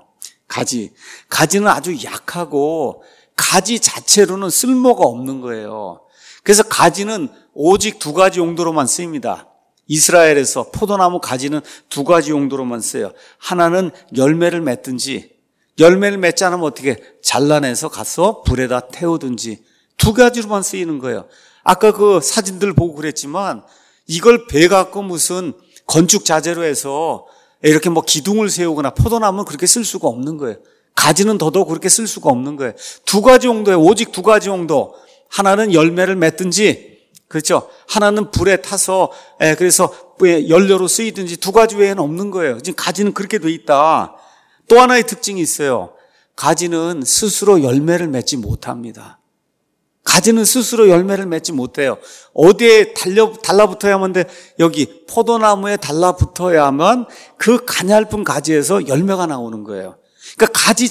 가지는 아주 약하고 가지 자체로는 쓸모가 없는 거예요. 그래서 가지는 오직 두 가지 용도로만 쓰입니다. 이스라엘에서 포도나무 가지는 두 가지 용도로만 써요. 하나는 열매를 맺든지, 열매를 맺지 않으면 어떻게 잘라내서 가서 불에다 태우든지, 두 가지로만 쓰이는 거예요. 아까 그 사진들 보고 그랬지만 이걸 배 갖고 무슨 건축 자재로 해서 이렇게 기둥을 세우거나, 포도나무는 그렇게 쓸 수가 없는 거예요. 가지는 더더욱 그렇게 쓸 수가 없는 거예요. 두 가지 용도예요. 오직 두 가지 용도. 하나는 열매를 맺든지, 그렇죠? 하나는 불에 타서 그래서 연료로 쓰이든지, 두 가지 외에는 없는 거예요. 지금 가지는 그렇게 돼 있다. 또 하나의 특징이 있어요. 가지는 스스로 열매를 맺지 못합니다. 가지는 스스로 열매를 맺지 못해요. 어디에 달라붙어야만 돼? 여기 포도나무에 달라붙어야만 그 가냘픈 가지에서 열매가 나오는 거예요. 그러니까 가지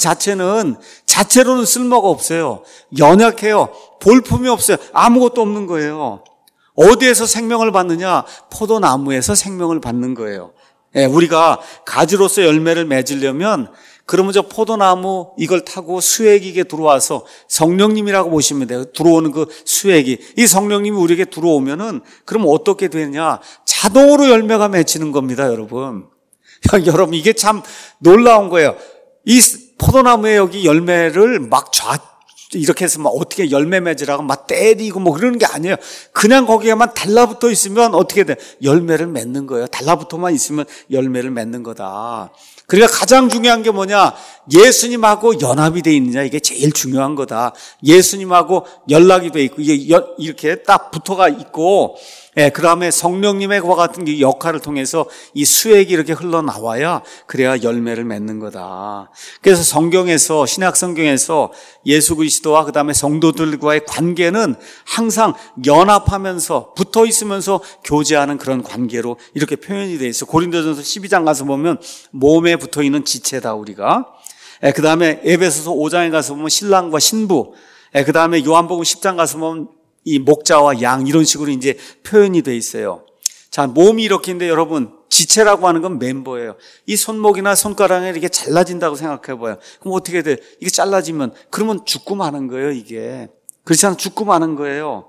자체로는 쓸모가 없어요. 연약해요. 볼품이 없어요. 아무것도 없는 거예요. 어디에서 생명을 받느냐? 포도나무에서 생명을 받는 거예요. 우리가 가지로서 열매를 맺으려면, 그러면 저 포도나무 이걸 타고 수액이 들어와서, 성령님이라고 보시면 돼요. 들어오는 그 수액이, 이 성령님이 우리에게 들어오면은 그럼 어떻게 되느냐? 자동으로 열매가 맺히는 겁니다, 여러분. 여러분, 이게 참 놀라운 거예요. 이 포도나무에 여기 열매를 이렇게 해서 어떻게 열매 맺으라고 때리고 그러는 게 아니에요. 그냥 거기에만 달라붙어 있으면 어떻게 돼? 열매를 맺는 거예요. 달라붙어만 있으면 열매를 맺는 거다. 그러니까 가장 중요한 게 뭐냐? 예수님하고 연합이 돼 있느냐, 이게 제일 중요한 거다. 예수님하고 연락이 돼 있고, 이게 이렇게 딱 붙어가 있고, 그 다음에 성령님의 그와 같은 역할을 통해서 이 수액이 이렇게 흘러나와야, 그래야 열매를 맺는 거다. 그래서 성경에서, 신약 성경에서 예수 그리스도와 그 다음에 성도들과의 관계는 항상 연합하면서 붙어 있으면서 교제하는 그런 관계로 이렇게 표현이 돼 있어. 고린도전서 12장 가서 보면 몸에 붙어 있는 지체다, 우리가. 그 다음에 에베소서 5장에 가서 보면 신랑과 신부, 그 다음에 요한복음 10장 가서 보면 이 목자와 양, 이런 식으로 이제 표현이 돼 있어요. 자, 몸이 이렇게인데 여러분, 지체라고 하는 건 멤버예요. 이 손목이나 손가락에 이렇게 잘라진다고 생각해 봐요. 그럼 어떻게 돼? 이게 잘라지면, 그러면 죽고 마는 거예요, 이게. 그렇지 않아? 죽고 마는 거예요.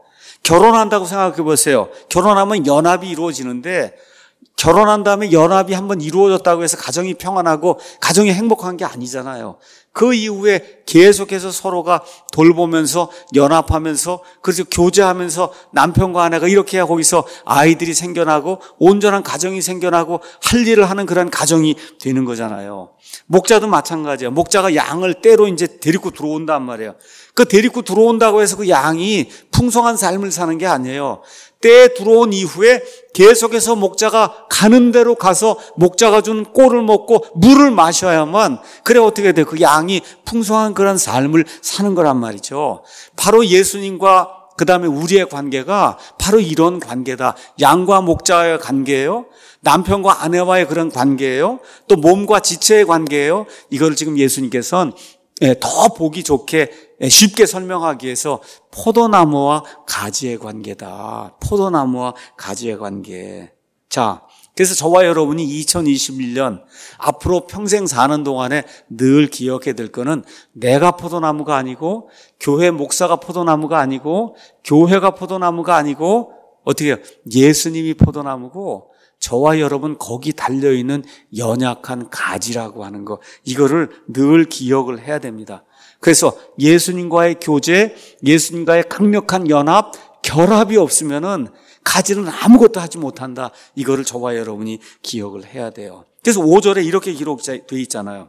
결혼한다고 생각해 보세요. 결혼하면 연합이 이루어지는데 결혼한 다음에 연합이 한번 이루어졌다고 해서 가정이 평안하고 가정이 행복한 게 아니잖아요. 그 이후에 계속해서 서로가 돌보면서 연합하면서 그래서 교제하면서 남편과 아내가 이렇게 해야 거기서 아이들이 생겨나고 온전한 가정이 생겨나고 할 일을 하는 그런 가정이 되는 거잖아요. 목자도 마찬가지예요. 목자가 양을 때로 이제 데리고 들어온단 말이에요. 그 데리고 들어온다고 해서 그 양이 풍성한 삶을 사는 게 아니에요. 때에 들어온 이후에 계속해서 목자가 가는 대로 가서 목자가 주는 꼴을 먹고 물을 마셔야만 그래 어떻게 돼? 그 양이 풍성한 그런 삶을 사는 거란 말이죠. 바로 예수님과 그 다음에 우리의 관계가 바로 이런 관계다. 양과 목자와의 관계예요. 남편과 아내와의 그런 관계예요. 또 몸과 지체의 관계예요. 이걸 지금 예수님께서는 더 보기 좋게 쉽게 설명하기 위해서 포도나무와 가지의 관계다. 포도나무와 가지의 관계. 자, 그래서 저와 여러분이 2021년 앞으로 평생 사는 동안에 늘 기억해야 될 거는 내가 포도나무가 아니고 교회 목사가 포도나무가 아니고 교회가 포도나무가 아니고 어떻게 해요? 예수님이 포도나무고 저와 여러분 거기 달려있는 연약한 가지라고 하는 거, 이거를 늘 기억을 해야 됩니다. 그래서 예수님과의 교제, 예수님과의 강력한 연합, 결합이 없으면은 가지는 아무것도 하지 못한다. 이거를 저와 여러분이 기억을 해야 돼요. 그래서 5절에 이렇게 기록되어 있잖아요.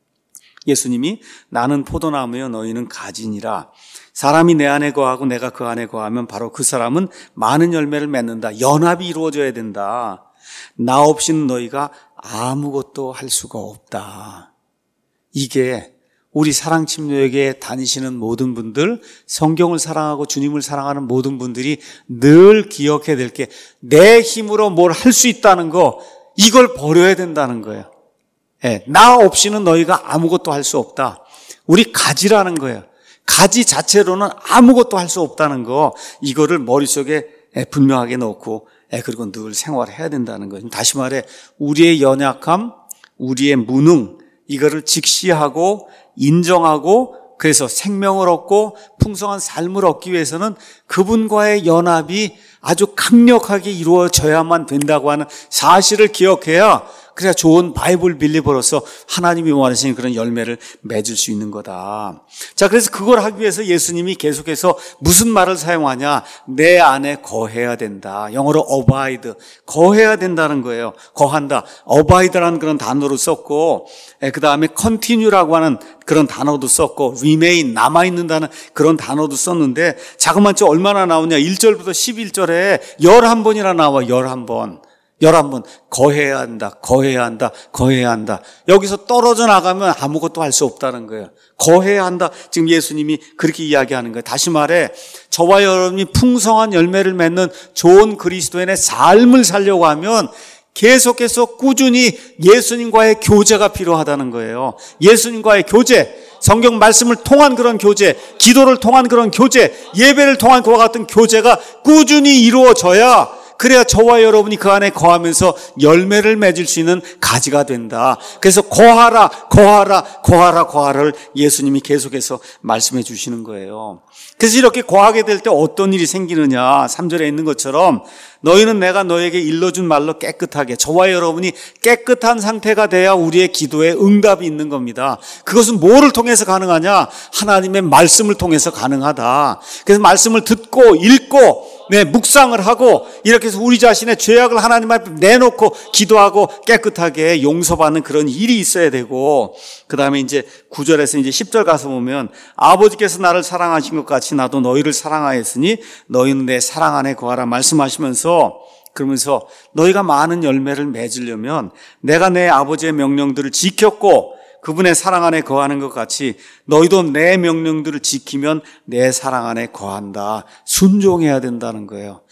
예수님이 나는 포도나무여 너희는 가지니라. 사람이 내 안에 거하고 내가 그 안에 거하면 바로 그 사람은 많은 열매를 맺는다. 연합이 이루어져야 된다. 나 없이는 너희가 아무것도 할 수가 없다. 이게 우리 사랑침례교회에 다니시는 모든 분들, 성경을 사랑하고 주님을 사랑하는 모든 분들이 늘 기억해야 될 게 내 힘으로 뭘 할 수 있다는 거, 이걸 버려야 된다는 거예요. 나 없이는 너희가 아무것도 할 수 없다. 우리 가지라는 거예요. 가지 자체로는 아무것도 할 수 없다는 거, 이거를 머릿속에 분명하게 넣고 그리고 늘 생활해야 된다는 거예요. 다시 말해 우리의 연약함, 우리의 무능, 이거를 직시하고 인정하고 그래서 생명을 얻고 풍성한 삶을 얻기 위해서는 그분과의 연합이 아주 강력하게 이루어져야만 된다고 하는 사실을 기억해야 그래야 좋은 바이블 빌리버로서 하나님이 원하시는 그런 열매를 맺을 수 있는 거다. 자, 그래서 그걸 하기 위해서 예수님이 계속해서 무슨 말을 사용하냐? 내 안에 거해야 된다. 영어로 abide, 거해야 된다는 거예요. 거한다. abide라는 그런 단어로 썼고, 그 다음에 continue라고 하는 그런 단어도 썼고, remain, 남아있는다는 그런 단어도 썼는데, 자그마치 얼마나 나오냐? 1절부터 11절에 11번이나 나와, 11번. 11번 거해야 한다, 거해야 한다, 거해야 한다. 여기서 떨어져 나가면 아무것도 할 수 없다는 거예요. 거해야 한다. 지금 예수님이 그렇게 이야기하는 거예요. 다시 말해 저와 여러분이 풍성한 열매를 맺는 좋은 그리스도인의 삶을 살려고 하면 계속해서 꾸준히 예수님과의 교제가 필요하다는 거예요. 예수님과의 교제, 성경 말씀을 통한 그런 교제, 기도를 통한 그런 교제, 예배를 통한 그와 같은 교제가 꾸준히 이루어져야 그래야 저와 여러분이 그 안에 거하면서 열매를 맺을 수 있는 가지가 된다. 그래서 거하라, 거하라, 거하라, 거하라를 예수님이 계속해서 말씀해 주시는 거예요. 그래서 이렇게 거하게 될 때 어떤 일이 생기느냐. 3절에 있는 것처럼 너희는 내가 너에게 일러준 말로 깨끗하게, 저와 여러분이 깨끗한 상태가 돼야 우리의 기도에 응답이 있는 겁니다. 그것은 뭐를 통해서 가능하냐? 하나님의 말씀을 통해서 가능하다. 그래서 말씀을 듣고 읽고 묵상을 하고 이렇게 해서 우리 자신의 죄악을 하나님 앞에 내놓고 기도하고 깨끗하게 용서받는 그런 일이 있어야 되고, 그 다음에 이제 9절에서 이제 10절 가서 보면 아버지께서 나를 사랑하신 것 같이 나도 너희를 사랑하였으니 너희는 내 사랑 안에 거하라 말씀하시면서, 그러면서 너희가 많은 열매를 맺으려면 내가 내 아버지의 명령들을 지켰고 그분의 사랑 안에 거하는 것 같이 너희도 내 명령들을 지키면 내 사랑 안에 거한다. 순종해야 된다는 거예요.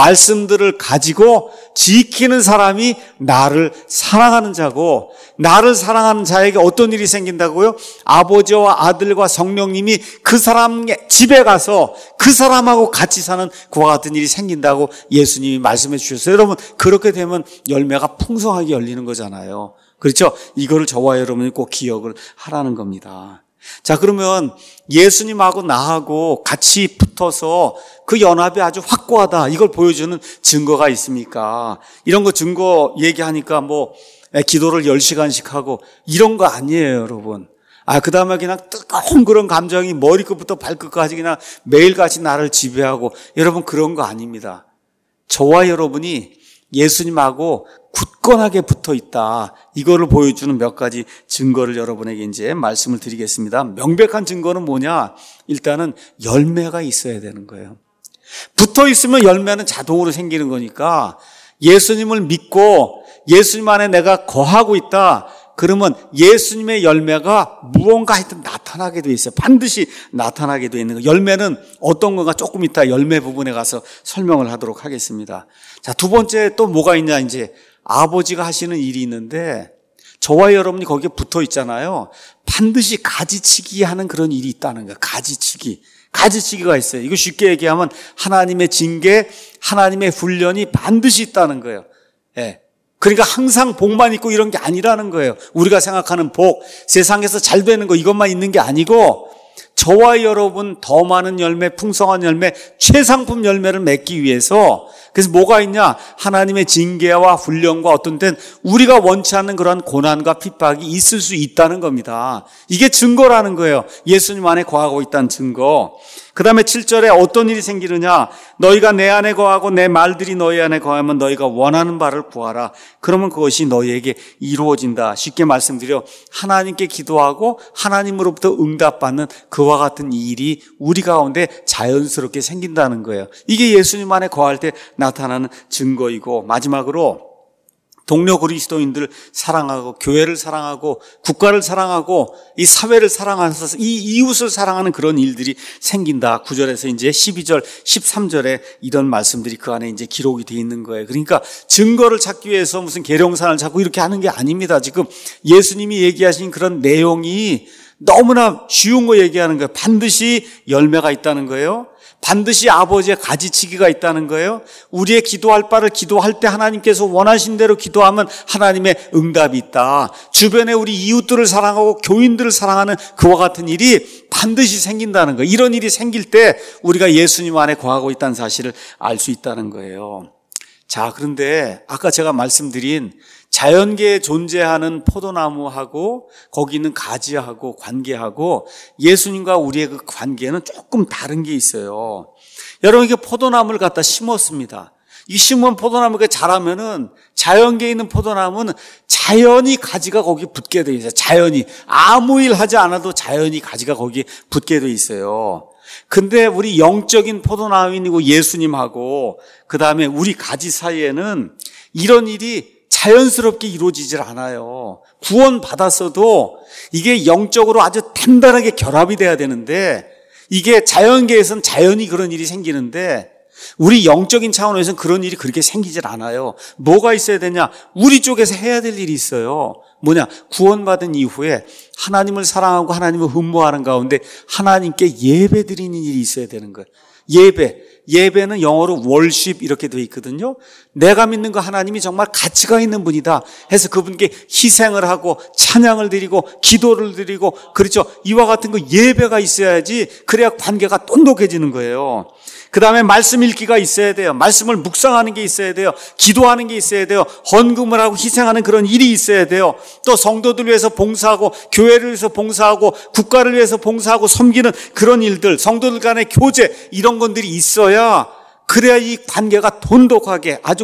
말씀들을 가지고 지키는 사람이 나를 사랑하는 자고, 나를 사랑하는 자에게 어떤 일이 생긴다고요? 아버지와 아들과 성령님이 그 사람의 집에 가서 그 사람하고 같이 사는 그와 같은 일이 생긴다고 예수님이 말씀해 주셨어요. 여러분, 그렇게 되면 열매가 풍성하게 열리는 거잖아요. 그렇죠? 이거를 저와 여러분이 꼭 기억을 하라는 겁니다. 자, 그러면 예수님하고 나하고 같이 붙어서 그 연합이 아주 확고하다, 이걸 보여주는 증거가 있습니까? 이런 거 증거 얘기하니까 기도를 10시간씩 하고 이런 거 아니에요, 여러분. 그 다음에 그냥 뜨거운 그런 감정이 머리끝부터 발끝까지 그냥 매일같이 나를 지배하고, 여러분, 그런 거 아닙니다. 저와 여러분이 예수님하고 굳건하게 붙어 있다, 이거를 보여주는 몇 가지 증거를 여러분에게 이제 말씀을 드리겠습니다. 명백한 증거는 뭐냐? 일단은 열매가 있어야 되는 거예요. 붙어 있으면 열매는 자동으로 생기는 거니까, 예수님을 믿고 예수님 안에 내가 거하고 있다, 그러면 예수님의 열매가 무언가 하여튼 나타나게 돼 있어요. 반드시 나타나게 돼 있는 거. 열매는 어떤 건가 조금 이따 열매 부분에 가서 설명을 하도록 하겠습니다. 자, 두 번째 또 뭐가 있냐? 이제 아버지가 하시는 일이 있는데, 저와 여러분이 거기에 붙어 있잖아요. 반드시 가지치기 하는 그런 일이 있다는 거예요. 가지치기가 있어요. 이거 쉽게 얘기하면 하나님의 징계, 하나님의 훈련이 반드시 있다는 거예요. 예. 그러니까 항상 복만 있고 이런 게 아니라는 거예요. 우리가 생각하는 복, 세상에서 잘 되는 거, 이것만 있는 게 아니고, 저와 여러분 더 많은 열매, 풍성한 열매, 최상품 열매를 맺기 위해서, 그래서 뭐가 있냐? 하나님의 징계와 훈련과 어떤 때는 우리가 원치 않는 그러한 고난과 핍박이 있을 수 있다는 겁니다. 이게 증거라는 거예요. 예수님 안에 거하고 있다는 증거. 그 다음에 7절에 어떤 일이 생기느냐? 너희가 내 안에 거하고 내 말들이 너희 안에 거하면 너희가 원하는 바를 구하라. 그러면 그것이 너희에게 이루어진다. 쉽게 말씀드려, 하나님께 기도하고 하나님으로부터 응답받는 그와 같은 일이 우리 가운데 자연스럽게 생긴다는 거예요. 이게 예수님 안에 거할 때 나타나는 증거이고, 마지막으로 동료 그리스도인들을 사랑하고 교회를 사랑하고 국가를 사랑하고 이 사회를 사랑하면서 이 이웃을 사랑하는 그런 일들이 생긴다. 9절에서 이제 12절, 13절에 이런 말씀들이 그 안에 이제 기록이 되어 있는 거예요. 그러니까 증거를 찾기 위해서 무슨 계룡산을 찾고 이렇게 하는 게 아닙니다. 지금 예수님이 얘기하신 그런 내용이 너무나 쉬운 거 얘기하는 거예요. 반드시 열매가 있다는 거예요. 반드시 아버지의 가지치기가 있다는 거예요. 우리의 기도할 바를 기도할 때 하나님께서 원하신 대로 기도하면 하나님의 응답이 있다. 주변에 우리 이웃들을 사랑하고 교인들을 사랑하는 그와 같은 일이 반드시 생긴다는 거예요. 이런 일이 생길 때 우리가 예수님 안에 거하고 있다는 사실을 알 수 있다는 거예요. 자, 그런데 아까 제가 말씀드린 자연계에 존재하는 포도나무하고 거기 있는 가지하고 관계하고 예수님과 우리의 그 관계는 조금 다른 게 있어요. 여러분, 이게 포도나무를 갖다 심었습니다. 이 심은 포도나무가 자라면은, 자연계에 있는 포도나무는 자연히 가지가 거기 붙게 돼 있어요. 자연히. 아무 일 하지 않아도 자연히 가지가 거기에 붙게 돼 있어요. 근데 우리 영적인 포도나무이고 예수님하고 그 다음에 우리 가지 사이에는 이런 일이 자연스럽게 이루어지질 않아요. 구원 받았어도 이게 영적으로 아주 단단하게 결합이 돼야 되는데, 이게 자연계에서는 자연히 그런 일이 생기는데 우리 영적인 차원에서는 그런 일이 그렇게 생기질 않아요. 뭐가 있어야 되냐? 우리 쪽에서 해야 될 일이 있어요. 뭐냐? 구원받은 이후에 하나님을 사랑하고 하나님을 흠모하는 가운데 하나님께 예배드리는 일이 있어야 되는 거예요. 예배는 영어로 worship 이렇게 되어 있거든요. 내가 믿는 그 하나님이 정말 가치가 있는 분이다 해서 그분께 희생을 하고 찬양을 드리고 기도를 드리고, 그렇죠. 이와 같은 그 예배가 있어야지, 그래야 관계가 돈독해지는 거예요. 그 다음에 말씀 읽기가 있어야 돼요. 말씀을 묵상하는 게 있어야 돼요. 기도하는 게 있어야 돼요. 헌금을 하고 희생하는 그런 일이 있어야 돼요. 또 성도들 위해서 봉사하고 교회를 위해서 봉사하고 국가를 위해서 봉사하고 섬기는 그런 일들, 성도들 간의 교제, 이런 것들이 있어야, 그래야 이 관계가 돈독하게 아주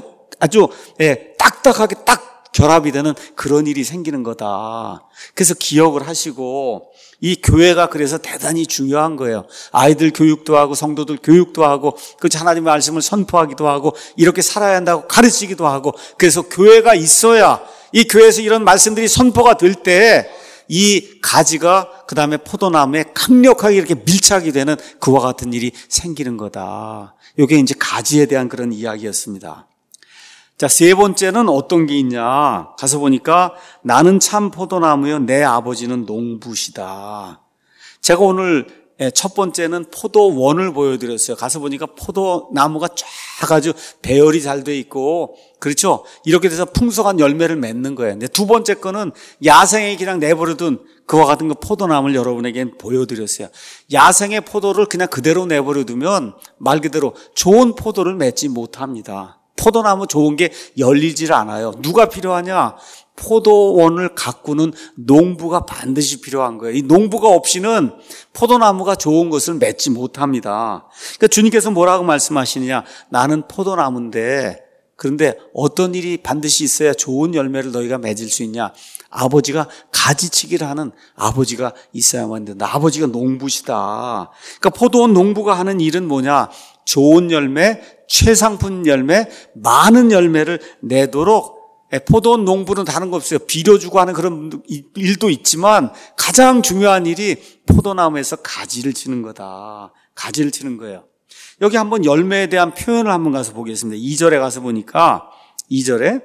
딱딱하게 딱 결합이 되는 그런 일이 생기는 거다. 그래서 기억을 하시고, 이 교회가 그래서 대단히 중요한 거예요. 아이들 교육도 하고 성도들 교육도 하고, 그 하나님의 말씀을 선포하기도 하고, 이렇게 살아야 한다고 가르치기도 하고, 그래서 교회가 있어야 이 교회에서 이런 말씀들이 선포가 될 때 이 가지가 그 다음에 포도나무에 강력하게 이렇게 밀착이 되는 그와 같은 일이 생기는 거다. 이게 이제 가지에 대한 그런 이야기였습니다. 자, 세 번째는 어떤 게 있냐? 가서 보니까 나는 참 포도나무요, 내 아버지는 농부시다. 제가 오늘 첫 번째는 포도원을 보여드렸어요. 가서 보니까 포도나무가 쫙 아주 배열이 잘 돼 있고, 그렇죠? 이렇게 돼서 풍성한 열매를 맺는 거예요. 근데 두 번째 거는 야생에 그냥 내버려둔 그와 같은 그 포도나무를 여러분에게 보여드렸어요. 야생의 포도를 그냥 그대로 내버려두면 말 그대로 좋은 포도를 맺지 못합니다. 포도나무 좋은 게 열리질 않아요. 누가 필요하냐? 포도원을 가꾸는 농부가 반드시 필요한 거예요. 이 농부가 없이는 포도나무가 좋은 것을 맺지 못합니다. 그러니까 주님께서 뭐라고 말씀하시느냐? 나는 포도나무인데, 그런데 어떤 일이 반드시 있어야 좋은 열매를 너희가 맺을 수 있냐? 아버지가 가지치기를 하는 아버지가 있어야만 된다. 아버지가 농부시다. 그러니까 포도원 농부가 하는 일은 뭐냐? 좋은 열매, 최상품 열매, 많은 열매를 내도록, 포도원 농부는 다른 거 없어요. 비료주고 하는 그런 일도 있지만 가장 중요한 일이 포도나무에서 가지를 치는 거다. 가지를 치는 거예요. 여기 한번 열매에 대한 표현을 한번 가서 보겠습니다. 2절에 가서 보니까 2절에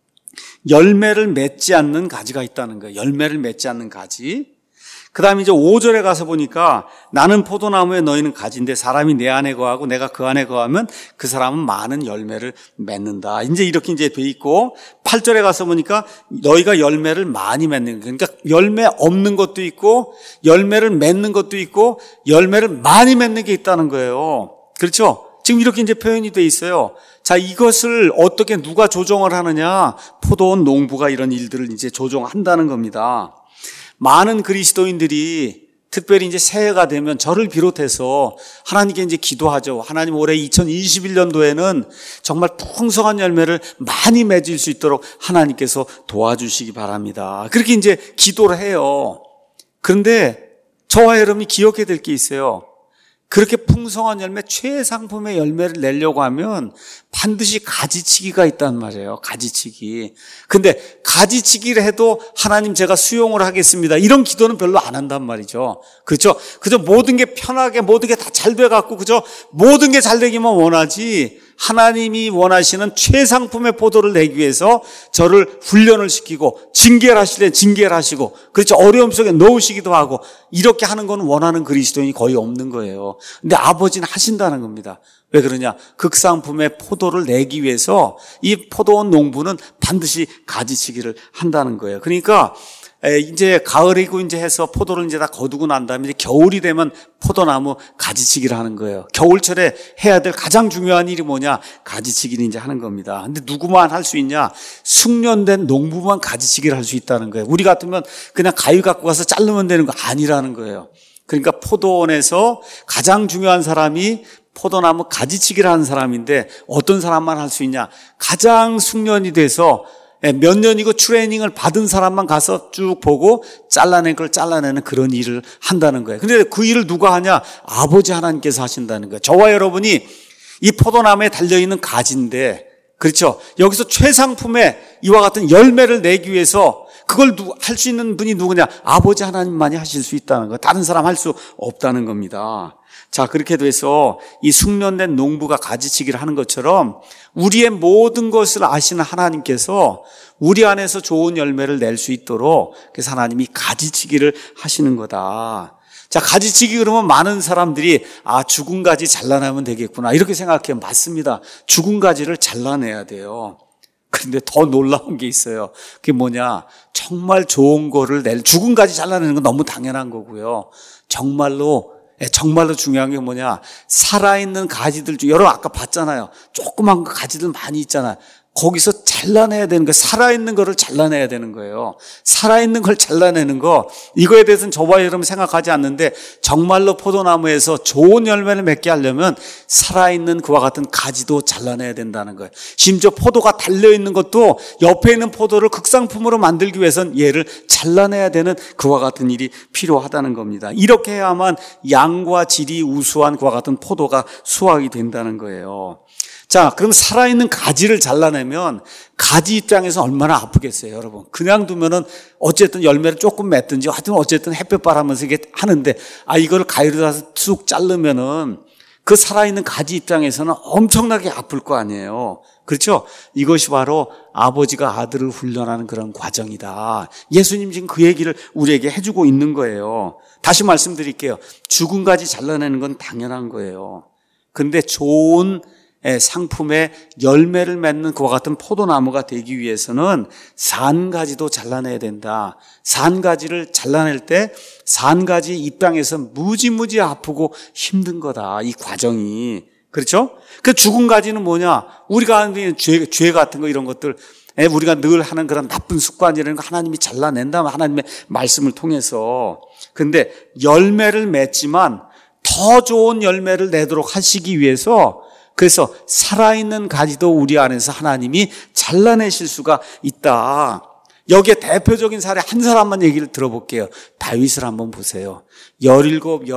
열매를 맺지 않는 가지가 있다는 거예요. 열매를 맺지 않는 가지. 그 다음에 이제 5절에 가서 보니까 나는 포도나무에 너희는 가지인데 사람이 내 안에 거하고 내가 그 안에 거하면 그 사람은 많은 열매를 맺는다. 이제 이렇게 이제 돼 있고 8절에 가서 보니까 너희가 열매를 많이 맺는 거예요. 그러니까 열매 없는 것도 있고 열매를 맺는 것도 있고 열매를 많이 맺는 게 있다는 거예요. 그렇죠? 지금 이렇게 이제 표현이 돼 있어요. 자, 이것을 어떻게 누가 조정을 하느냐? 포도원 농부가 이런 일들을 이제 조정한다는 겁니다. 많은 그리스도인들이 특별히 이제 새해가 되면 저를 비롯해서 하나님께 이제 기도하죠. 하나님 올해 2021년도에는 정말 풍성한 열매를 많이 맺을 수 있도록 하나님께서 도와주시기 바랍니다. 그렇게 이제 기도를 해요. 그런데 저와 여러분이 기억해야 될 게 있어요. 그렇게 풍성한 열매, 최상품의 열매를 내려고 하면 반드시 가지치기가 있단 말이에요. 가지치기. 근데 가지치기를 해도 하나님 제가 수용을 하겠습니다. 이런 기도는 별로 안 한단 말이죠. 그렇죠? 그저 모든 게 편하게 모든 게 다 잘 돼갖고 그저 모든 게 잘 되기만 원하지 하나님이 원하시는 최상품의 포도를 내기 위해서 저를 훈련을 시키고 징계를 하실 때 징계를 하시고 그렇죠. 어려움 속에 넣으시기도 하고 이렇게 하는 건 원하는 그리스도인이 거의 없는 거예요. 근데 아버지는 하신다는 겁니다. 왜 그러냐? 극상품의 포도를 내기 위해서 이 포도원 농부는 반드시 가지치기를 한다는 거예요. 그러니까 이제 가을이고 이제 해서 포도를 이제 다 거두고 난 다음에 이제 겨울이 되면 포도나무 가지치기를 하는 거예요. 겨울철에 해야 될 가장 중요한 일이 뭐냐? 가지치기를 이제 하는 겁니다. 근데 누구만 할 수 있냐? 숙련된 농부만 가지치기를 할 수 있다는 거예요. 우리 같으면 그냥 가위 갖고 가서 자르면 되는 거 아니라는 거예요. 그러니까 포도원에서 가장 중요한 사람이 포도나무 가지치기를 하는 사람인데 어떤 사람만 할 수 있냐? 가장 숙련이 돼서 몇 년이고 트레이닝을 받은 사람만 가서 쭉 보고 잘라낸 걸 잘라내는 그런 일을 한다는 거예요. 근데 그 일을 누가 하냐? 아버지 하나님께서 하신다는 거예요. 저와 여러분이 이 포도나무에 달려있는 가지인데 그렇죠? 여기서 최상품의 이와 같은 열매를 내기 위해서 그걸 할 수 있는 분이 누구냐? 아버지 하나님만이 하실 수 있다는 거예요. 다른 사람 할 수 없다는 겁니다. 자, 그렇게 돼서 이 숙련된 농부가 가지치기를 하는 것처럼 우리의 모든 것을 아시는 하나님께서 우리 안에서 좋은 열매를 낼 수 있도록 그래서 하나님이 가지치기를 하시는 거다. 자, 가지치기 그러면 많은 사람들이 죽은 가지 잘라내면 되겠구나 이렇게 생각해요. 맞습니다. 죽은 가지를 잘라내야 돼요. 그런데 더 놀라운 게 있어요. 그게 뭐냐? 정말 좋은 거를 죽은 가지 잘라내는 건 너무 당연한 거고요. 정말로 중요한 게 뭐냐? 살아있는 가지들 중 여러분 아까 봤잖아요. 조그만 가지들 많이 있잖아요. 거기서 잘라내야 되는 거예요. 살아있는 거를 잘라내야 되는 거예요. 살아있는 걸 잘라내는 거 이거에 대해서는 저와 여러분 생각하지 않는데 정말로 포도나무에서 좋은 열매를 맺게 하려면 살아있는 그와 같은 가지도 잘라내야 된다는 거예요. 심지어 포도가 달려있는 것도 옆에 있는 포도를 극상품으로 만들기 위해서는 얘를 잘라내야 되는 그와 같은 일이 필요하다는 겁니다. 이렇게 해야만 양과 질이 우수한 그와 같은 포도가 수확이 된다는 거예요. 자, 그럼 살아있는 가지를 잘라내면 가지 입장에서 얼마나 아프겠어요, 여러분. 그냥 두면은 어쨌든 열매를 조금 맺든지 하여튼 어쨌든 햇볕 바라면서 이게 하는데 이거를 가위로 다서 쑥 자르면은 그 살아있는 가지 입장에서는 엄청나게 아플 거 아니에요. 그렇죠? 이것이 바로 아버지가 아들을 훈련하는 그런 과정이다. 예수님 지금 그 얘기를 우리에게 해주고 있는 거예요. 다시 말씀드릴게요. 죽은 가지 잘라내는 건 당연한 거예요. 근데 좋은 상품의 열매를 맺는 그와 같은 포도나무가 되기 위해서는 산가지도 잘라내야 된다. 산가지를 잘라낼 때 산가지 입장에서 무지무지 아프고 힘든 거다. 이 과정이. 그렇죠? 그 죽은 가지는 뭐냐? 우리가 하는 죄 같은 거 이런 것들, 우리가 늘 하는 그런 나쁜 습관이라는 거 하나님이 잘라낸다. 하나님의 말씀을 통해서. 근데 열매를 맺지만 더 좋은 열매를 내도록 하시기 위해서 그래서 살아있는 가지도 우리 안에서 하나님이 잘라내실 수가 있다. 여기에 대표적인 사례 한 사람만 얘기를 들어볼게요. 다윗을 한번 보세요. 17,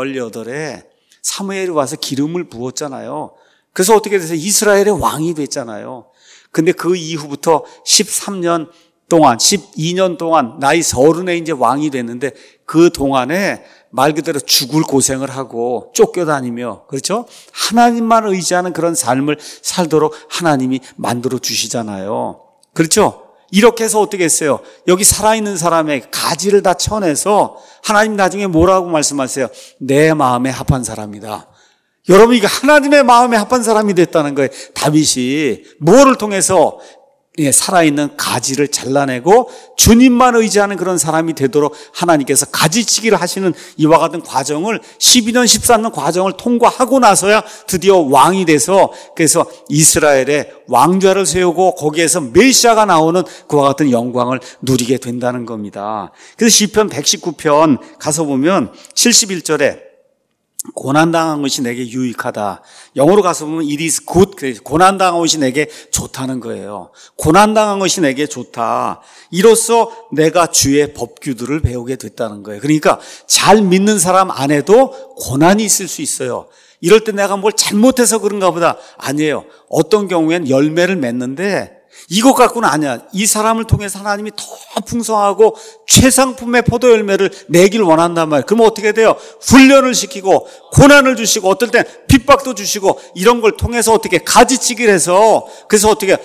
18에 사무엘이 와서 기름을 부었잖아요. 그래서 어떻게 돼서 이스라엘의 왕이 됐잖아요. 근데 그 이후부터 13년 동안, 12년 동안 나이 30에 이제 왕이 됐는데 그 동안에 말 그대로 죽을 고생을 하고 쫓겨다니며, 그렇죠? 하나님만 의지하는 그런 삶을 살도록 하나님이 만들어 주시잖아요. 그렇죠? 이렇게 해서 어떻게 했어요? 여기 살아있는 사람의 가지를 다 쳐내서 하나님 나중에 뭐라고 말씀하세요? 내 마음에 합한 사람이다. 여러분, 이게 하나님의 마음에 합한 사람이 됐다는 거예요. 다윗이 뭐를 통해서 살아있는 가지를 잘라내고 주님만 의지하는 그런 사람이 되도록 하나님께서 가지치기를 하시는 이와 같은 과정을 12년 13년 과정을 통과하고 나서야 드디어 왕이 돼서 그래서 이스라엘의 왕좌를 세우고 거기에서 메시아가 나오는 그와 같은 영광을 누리게 된다는 겁니다. 그래서 시편 119편 가서 보면 71절에 고난당한 것이 내게 유익하다. 영어로 가서 보면 it is good. 고난당한 것이 내게 좋다는 거예요. 고난당한 것이 내게 좋다. 이로써 내가 주의 법규들을 배우게 됐다는 거예요. 그러니까 잘 믿는 사람 안에도 고난이 있을 수 있어요. 이럴 때 내가 뭘 잘못해서 그런가 보다. 아니에요. 어떤 경우엔 열매를 맺는데 이것 갖고는 아니야. 이 사람을 통해서 하나님이 더 풍성하고 최상품의 포도 열매를 내길 원한단 말이에요. 그러면 어떻게 돼요? 훈련을 시키고 고난을 주시고 어떨 땐 핍박도 주시고 이런 걸 통해서 어떻게 가지치기를 해서 그래서 어떻게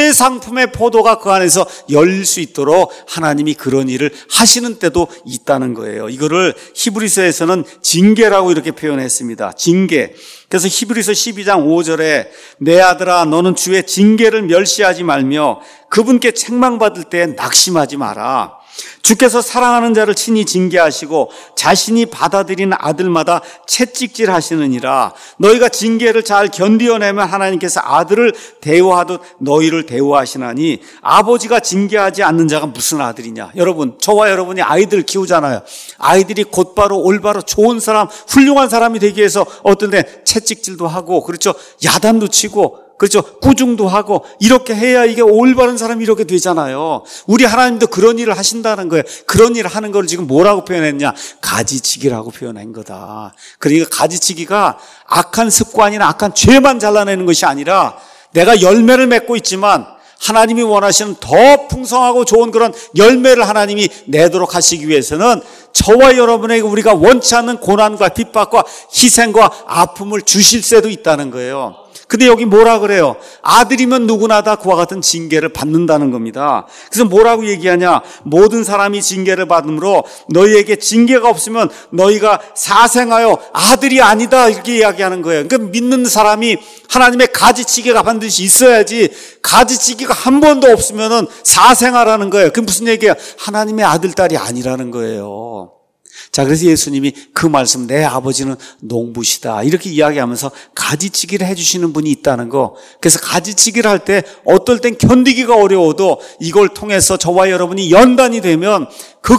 최상품의 포도가 그 안에서 열릴 수 있도록 하나님이 그런 일을 하시는 때도 있다는 거예요. 이거를 히브리서에서는 징계라고 이렇게 표현했습니다. 징계. 그래서 히브리서 12장 5절에 내 아들아 너는 주의 징계를 멸시하지 말며 그분께 책망받을 때 낙심하지 마라. 주께서 사랑하는 자를 친히 징계하시고 자신이 받아들이는 아들마다 채찍질 하시느니라. 너희가 징계를 잘 견디어내면 하나님께서 아들을 대우하듯 너희를 대우하시나니 아버지가 징계하지 않는 자가 무슨 아들이냐. 여러분, 저와 여러분이 아이들 키우잖아요. 아이들이 곧바로 올바로 좋은 사람, 훌륭한 사람이 되기 위해서 어떤 때 채찍질도 하고 그렇죠, 야단도 치고 그렇죠, 꾸중도 하고 이렇게 해야 이게 올바른 사람이 이렇게 되잖아요. 우리 하나님도 그런 일을 하신다는 거예요. 그런 일을 하는 걸 지금 뭐라고 표현했냐? 가지치기라고 표현한 거다. 그러니까 가지치기가 악한 습관이나 악한 죄만 잘라내는 것이 아니라 내가 열매를 맺고 있지만 하나님이 원하시는 더 풍성하고 좋은 그런 열매를 하나님이 내도록 하시기 위해서는 저와 여러분에게 우리가 원치 않는 고난과 핍박과 희생과 아픔을 주실 새도 있다는 거예요. 근데 여기 뭐라 그래요? 아들이면 누구나 다 그와 같은 징계를 받는다는 겁니다. 그래서 뭐라고 얘기하냐? 모든 사람이 징계를 받음으로 너희에게 징계가 없으면 너희가 사생하여 아들이 아니다 이렇게 이야기하는 거예요. 그러니까 믿는 사람이 하나님의 가지치기가 반드시 있어야지 가지치기가 한 번도 없으면 사생하라는 거예요. 그게 무슨 얘기야? 하나님의 아들, 딸이 아니라는 거예요. 자, 그래서 예수님이 그 말씀, 내 아버지는 농부시다 이렇게 이야기하면서 가지치기를 해주시는 분이 있다는 거. 그래서 가지치기를 할 때 어떨 땐 견디기가 어려워도 이걸 통해서 저와 여러분이 연단이 되면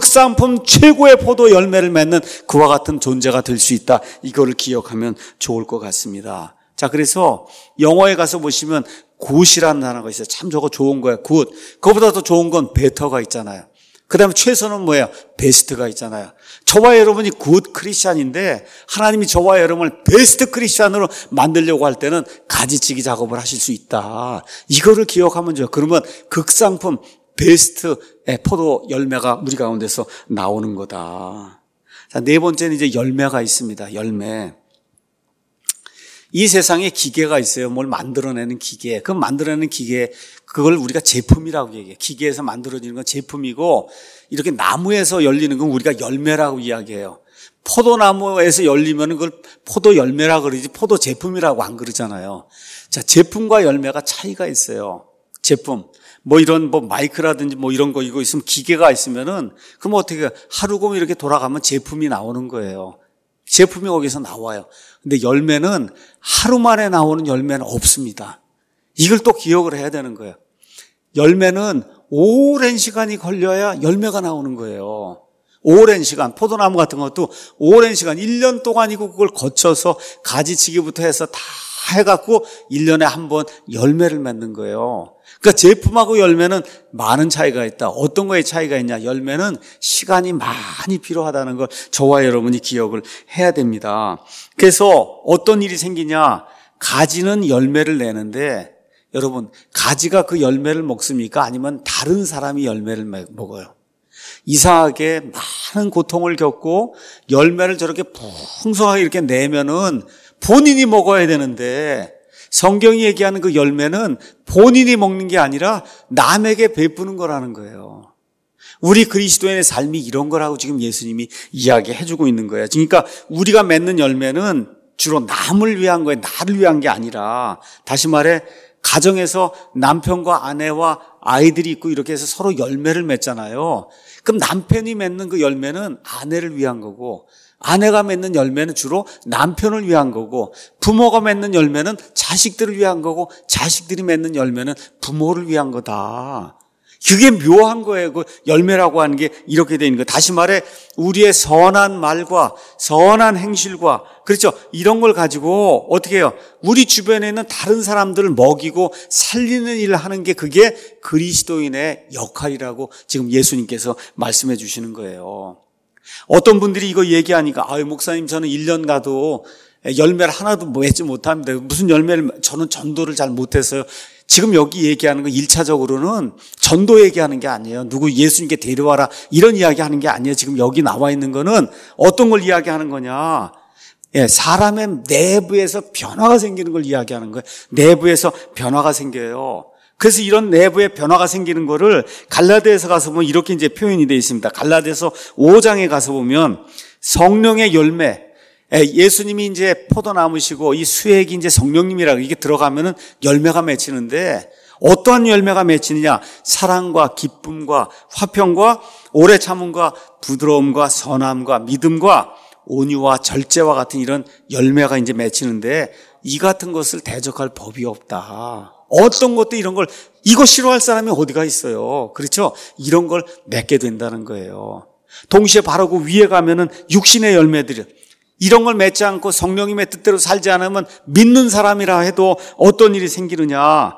극상품 최고의 포도 열매를 맺는 그와 같은 존재가 될 수 있다. 이거를 기억하면 좋을 것 같습니다. 자, 그래서 영어에 가서 보시면 굿이라는 단어가 있어요. 참 저거 좋은 거예요. 굿. 그거보다 더 좋은 건 better가 있잖아요. 그 다음에 최선은 뭐예요? 베스트가 있잖아요. 저와 여러분이 굿 크리스찬인데 하나님이 저와 여러분을 베스트 크리스찬으로 만들려고 할 때는 가지치기 작업을 하실 수 있다. 이거를 기억하면 좋아요. 그러면 극상품 베스트의 포도 열매가 우리 가운데서 나오는 거다. 자, 네 번째는 이제 열매가 있습니다. 열매. 이 세상에 기계가 있어요. 뭘 만들어내는 기계. 그 만들어내는 기계, 그걸 우리가 제품이라고 얘기해요. 기계에서 만들어지는 건 제품이고, 이렇게 나무에서 열리는 건 우리가 열매라고 이야기해요. 포도나무에서 열리면 그걸 포도 열매라고 그러지 포도 제품이라고 안 그러잖아요. 자, 제품과 열매가 차이가 있어요. 제품. 이런 마이크라든지 이런 거 이거 있으면 기계가 있으면은 그럼 어떻게 하루고 이렇게 돌아가면 제품이 나오는 거예요. 제품이 거기서 나와요. 근데 열매는 하루 만에 나오는 열매는 없습니다. 이걸 또 기억을 해야 되는 거예요. 열매는 오랜 시간이 걸려야 열매가 나오는 거예요. 오랜 시간, 포도나무 같은 것도 오랜 시간, 1년 동안이고 그걸 거쳐서 가지치기부터 해서 다 해갖고 1년에 한 번 열매를 맺는 거예요. 그러니까 제품하고 열매는 많은 차이가 있다. 어떤 거에 차이가 있냐? 열매는 시간이 많이 필요하다는 걸 저와 여러분이 기억을 해야 됩니다. 그래서 어떤 일이 생기냐? 가지는 열매를 내는데 여러분, 가지가 그 열매를 먹습니까? 아니면 다른 사람이 열매를 먹어요? 이상하게 많은 고통을 겪고 열매를 저렇게 풍성하게 이렇게 내면은 본인이 먹어야 되는데 성경이 얘기하는 그 열매는 본인이 먹는 게 아니라 남에게 베푸는 거라는 거예요. 우리 그리스도인의 삶이 이런 거라고 지금 예수님이 이야기해주고 있는 거예요. 그러니까 우리가 맺는 열매는 주로 남을 위한 거예요. 나를 위한 게 아니라, 다시 말해 가정에서 남편과 아내와 아이들이 있고 이렇게 해서 서로 열매를 맺잖아요. 그럼 남편이 맺는 그 열매는 아내를 위한 거고, 아내가 맺는 열매는 주로 남편을 위한 거고, 부모가 맺는 열매는 자식들을 위한 거고, 자식들이 맺는 열매는 부모를 위한 거다. 그게 묘한 거예요. 그 열매라고 하는 게 이렇게 되는 거예요. 다시 말해 우리의 선한 말과 선한 행실과, 그렇죠, 이런 걸 가지고 어떻게 해요? 우리 주변에 있는 다른 사람들을 먹이고 살리는 일을 하는 게 그게 그리스도인의 역할이라고 지금 예수님께서 말씀해 주시는 거예요. 어떤 분들이 이거 얘기하니까 목사님 저는 1년 가도 열매를 하나도 맺지 못합니다. 무슨 열매를, 저는 전도를 잘 못해서요. 지금 여기 얘기하는 건 1차적으로는 전도 얘기하는 게 아니에요. 누구 예수님께 데려와라 이런 이야기하는 게 아니에요. 지금 여기 나와 있는 거는 어떤 걸 이야기하는 거냐? 사람의 내부에서 변화가 생기는 걸 이야기하는 거예요. 내부에서 변화가 생겨요. 그래서 이런 내부에 변화가 생기는 거를 갈라디아서 가서 보면 이렇게 이제 표현이 되어 있습니다. 갈라디아서 5장에 가서 보면 성령의 열매, 예수님이 이제 포도나무시고 이 수액이 이제 성령님이라고 이게 들어가면은 열매가 맺히는데, 어떠한 열매가 맺히느냐? 사랑과 기쁨과 화평과 오래 참음과 부드러움과 선함과 믿음과 온유와 절제와 같은 이런 열매가 이제 맺히는데, 이 같은 것을 대적할 법이 없다. 어떤 것도 이런 걸, 이거 싫어할 사람이 어디가 있어요? 그렇죠? 이런 걸 맺게 된다는 거예요. 동시에 바로 그 위에 가면은 육신의 열매들이, 이런 걸 맺지 않고 성령님의 뜻대로 살지 않으면 믿는 사람이라 해도 어떤 일이 생기느냐?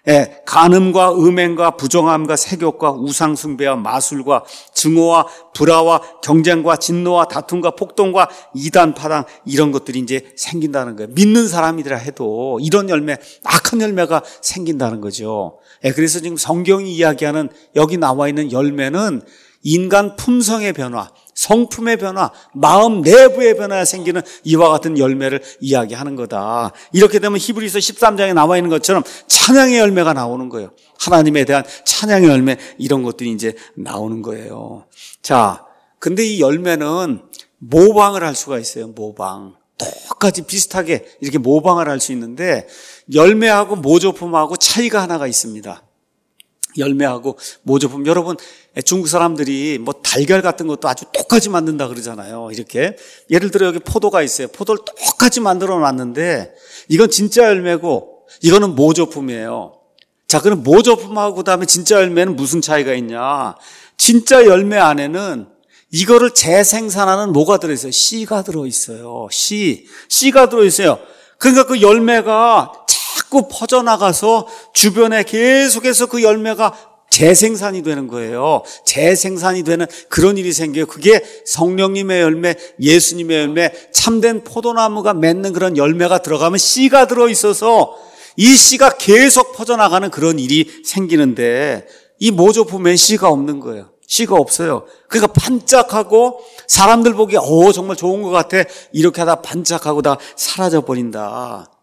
간음과 음행과 부정함과 세욕과 우상숭배와 마술과 증오와 불화와 경쟁과 진노와 다툼과 폭동과 이단 파당, 이런 것들이 이제 생긴다는 거예요. 믿는 사람이라 해도 이런 열매, 악한 열매가 생긴다는 거죠. 그래서 지금 성경이 이야기하는 여기 나와 있는 열매는 인간 품성의 변화, 성품의 변화, 마음 내부의 변화가 생기는 이와 같은 열매를 이야기하는 거다. 이렇게 되면 히브리서 13장에 나와 있는 것처럼 찬양의 열매가 나오는 거예요. 하나님에 대한 찬양의 열매, 이런 것들이 이제 나오는 거예요. 자, 근데 이 열매는 모방을 할 수가 있어요. 모방. 똑같이 비슷하게 이렇게 모방을 할 수 있는데, 열매하고 모조품하고 차이가 하나가 있습니다. 열매하고 모조품. 여러분, 중국 사람들이 달걀 같은 것도 아주 똑같이 만든다 그러잖아요. 이렇게. 예를 들어 여기 포도가 있어요. 포도를 똑같이 만들어 놨는데 이건 진짜 열매고 이거는 모조품이에요. 자, 그럼 모조품하고 그다음에 진짜 열매는 무슨 차이가 있냐? 진짜 열매 안에는 이거를 재생산하는 뭐가 들어있어요? 씨가 들어있어요. 씨가 들어있어요. 그러니까 그 열매가 자꾸 퍼져나가서 주변에 계속해서 그 열매가 재생산이 되는 거예요. 재생산이 되는 그런 일이 생겨요. 그게 성령님의 열매, 예수님의 열매, 참된 포도나무가 맺는 그런 열매가 들어가면 씨가 들어있어서 이 씨가 계속 퍼져나가는 그런 일이 생기는데, 이 모조품엔 씨가 없는 거예요. 씨가 없어요. 그러니까 반짝하고 사람들 보기에 정말 좋은 것 같아, 이렇게 하다 반짝하고 다 사라져 버린다.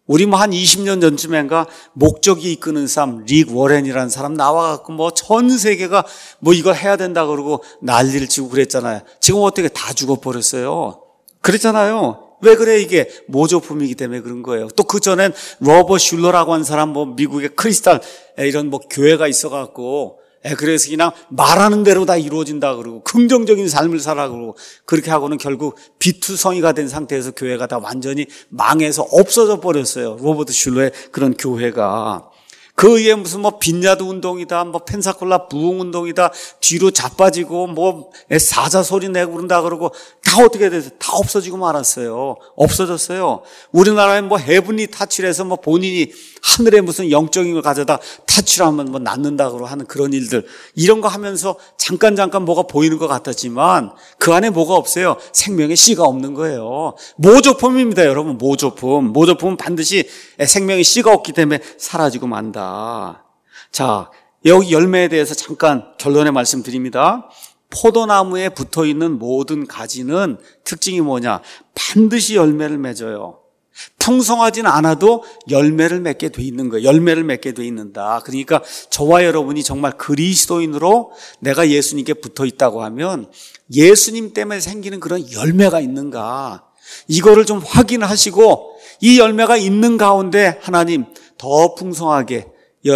우리 뭐 한 20년 전쯤인가 목적이 이끄는 사람 릭 워렌이라는 사람 나와갖고 뭐 전 세계가 뭐 이거 해야 된다 그러고 난리를 치고 그랬잖아요. 지금 어떻게 다 죽어버렸어요. 그랬잖아요. 왜 그래? 이게 모조품이기 때문에 그런 거예요. 또 그 전엔 로버트 슐러라고 한 사람 뭐 미국의 크리스탈 이런 뭐 교회가 있어갖고 그래서 그냥 말하는 대로 다 이루어진다 그러고 긍정적인 삶을 살아 그러고 그렇게 하고는 결국 비투성이가 된 상태에서 교회가 다 완전히 망해서 없어져 버렸어요. 로버트 슐러의 그런 교회가. 그 위에 무슨 뭐 빈야드 운동이다, 뭐 펜사콜라 부흥 운동이다, 뒤로 자빠지고 뭐 사자 소리 내고 그런다 그러고 다 어떻게 돼서 다 없어지고 말았어요. 없어졌어요. 우리나라에 뭐 헤븐리 타치를 해서 뭐 본인이 하늘에 무슨 영적인 걸 가져다 타치를 하면 뭐 낫는다 그러고 하는 그런 일들, 이런 거 하면서 잠깐 뭐가 보이는 것 같았지만 그 안에 뭐가 없어요. 생명의 씨가 없는 거예요. 모조품입니다, 여러분. 모조품은 반드시 생명의 씨가 없기 때문에 사라지고 만다. 자, 여기 열매에 대해서 잠깐 결론의 말씀드립니다. 포도나무에 붙어있는 모든 가지는 특징이 뭐냐? 반드시 열매를 맺어요. 풍성하진 않아도 열매를 맺게 돼 있는 거예요. 열매를 맺게 돼 있는다. 그러니까 저와 여러분이 정말 그리스도인으로 내가 예수님께 붙어 있다고 하면 예수님 때문에 생기는 그런 열매가 있는가? 이거를 좀 확인하시고 이 열매가 있는 가운데 하나님 더 풍성하게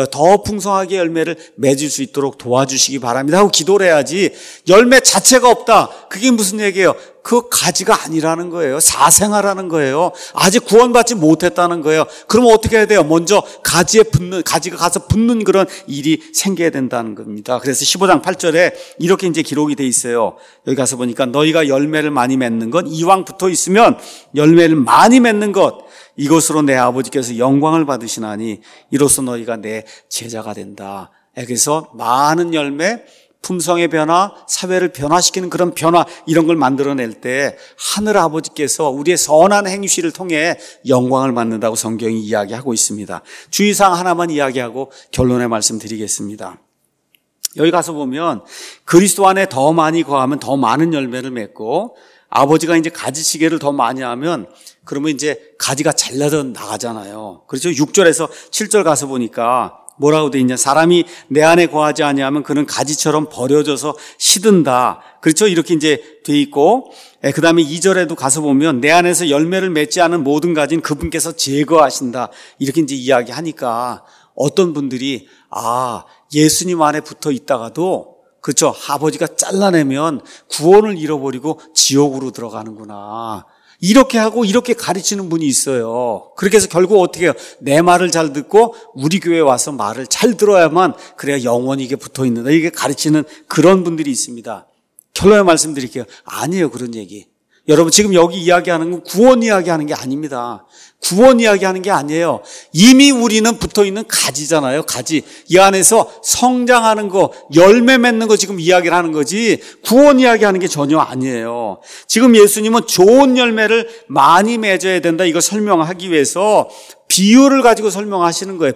열매를 맺을 수 있도록 도와주시기 바랍니다 하고 기도를 해야지, 열매 자체가 없다. 그게 무슨 얘기예요? 그 가지가 아니라는 거예요. 사생아라는 거예요. 아직 구원받지 못했다는 거예요. 그러면 어떻게 해야 돼요? 먼저 가지가 가서 붙는 그런 일이 생겨야 된다는 겁니다. 그래서 15장 8절에 이렇게 이제 기록이 돼 있어요. 여기 가서 보니까 너희가 열매를 많이 맺는 것, 이왕 붙어 있으면 열매를 많이 맺는 것, 이것으로 내 아버지께서 영광을 받으시나니 이로써 너희가 내 제자가 된다. 그래서 많은 열매, 품성의 변화, 사회를 변화시키는 그런 변화, 이런 걸 만들어낼 때 하늘 아버지께서 우리의 선한 행실을 통해 영광을 받는다고 성경이 이야기하고 있습니다. 주의사항 하나만 이야기하고 결론의 말씀 드리겠습니다. 여기 가서 보면 그리스도 안에 더 많이 거하면 더 많은 열매를 맺고, 아버지가 이제 가지치기를 더 많이 하면 그러면 이제 가지가 잘라져 나가잖아요. 그렇죠? 6절에서 7절 가서 보니까 뭐라고 돼 있냐? 사람이 내 안에 거하지 아니하면 그는 가지처럼 버려져서 시든다. 그렇죠? 이렇게 이제 돼 있고, 그 다음에 2절에도 가서 보면 내 안에서 열매를 맺지 않은 모든 가지는 그분께서 제거하신다. 이렇게 이제 이야기하니까 어떤 분들이 예수님 안에 붙어 있다가도, 그렇죠, 아버지가 잘라내면 구원을 잃어버리고 지옥으로 들어가는구나, 이렇게 하고 이렇게 가르치는 분이 있어요. 그렇게 해서 결국 어떻게 해요? 내 말을 잘 듣고 우리 교회에 와서 말을 잘 들어야만 그래야 영원히 이게 붙어 있는다, 이게 가르치는 그런 분들이 있습니다. 결론에 말씀드릴게요. 아니에요, 그런 얘기. 여러분, 지금 여기 이야기하는 건 구원 이야기하는 게 아닙니다. 구원 이야기하는 게 아니에요. 이미 우리는 붙어있는 가지잖아요. 가지. 이 안에서 성장하는 거, 열매 맺는 거 지금 이야기를 하는 거지, 구원 이야기하는 게 전혀 아니에요. 지금 예수님은 좋은 열매를 많이 맺어야 된다, 이거 설명하기 위해서 비유를 가지고 설명하시는 거예요.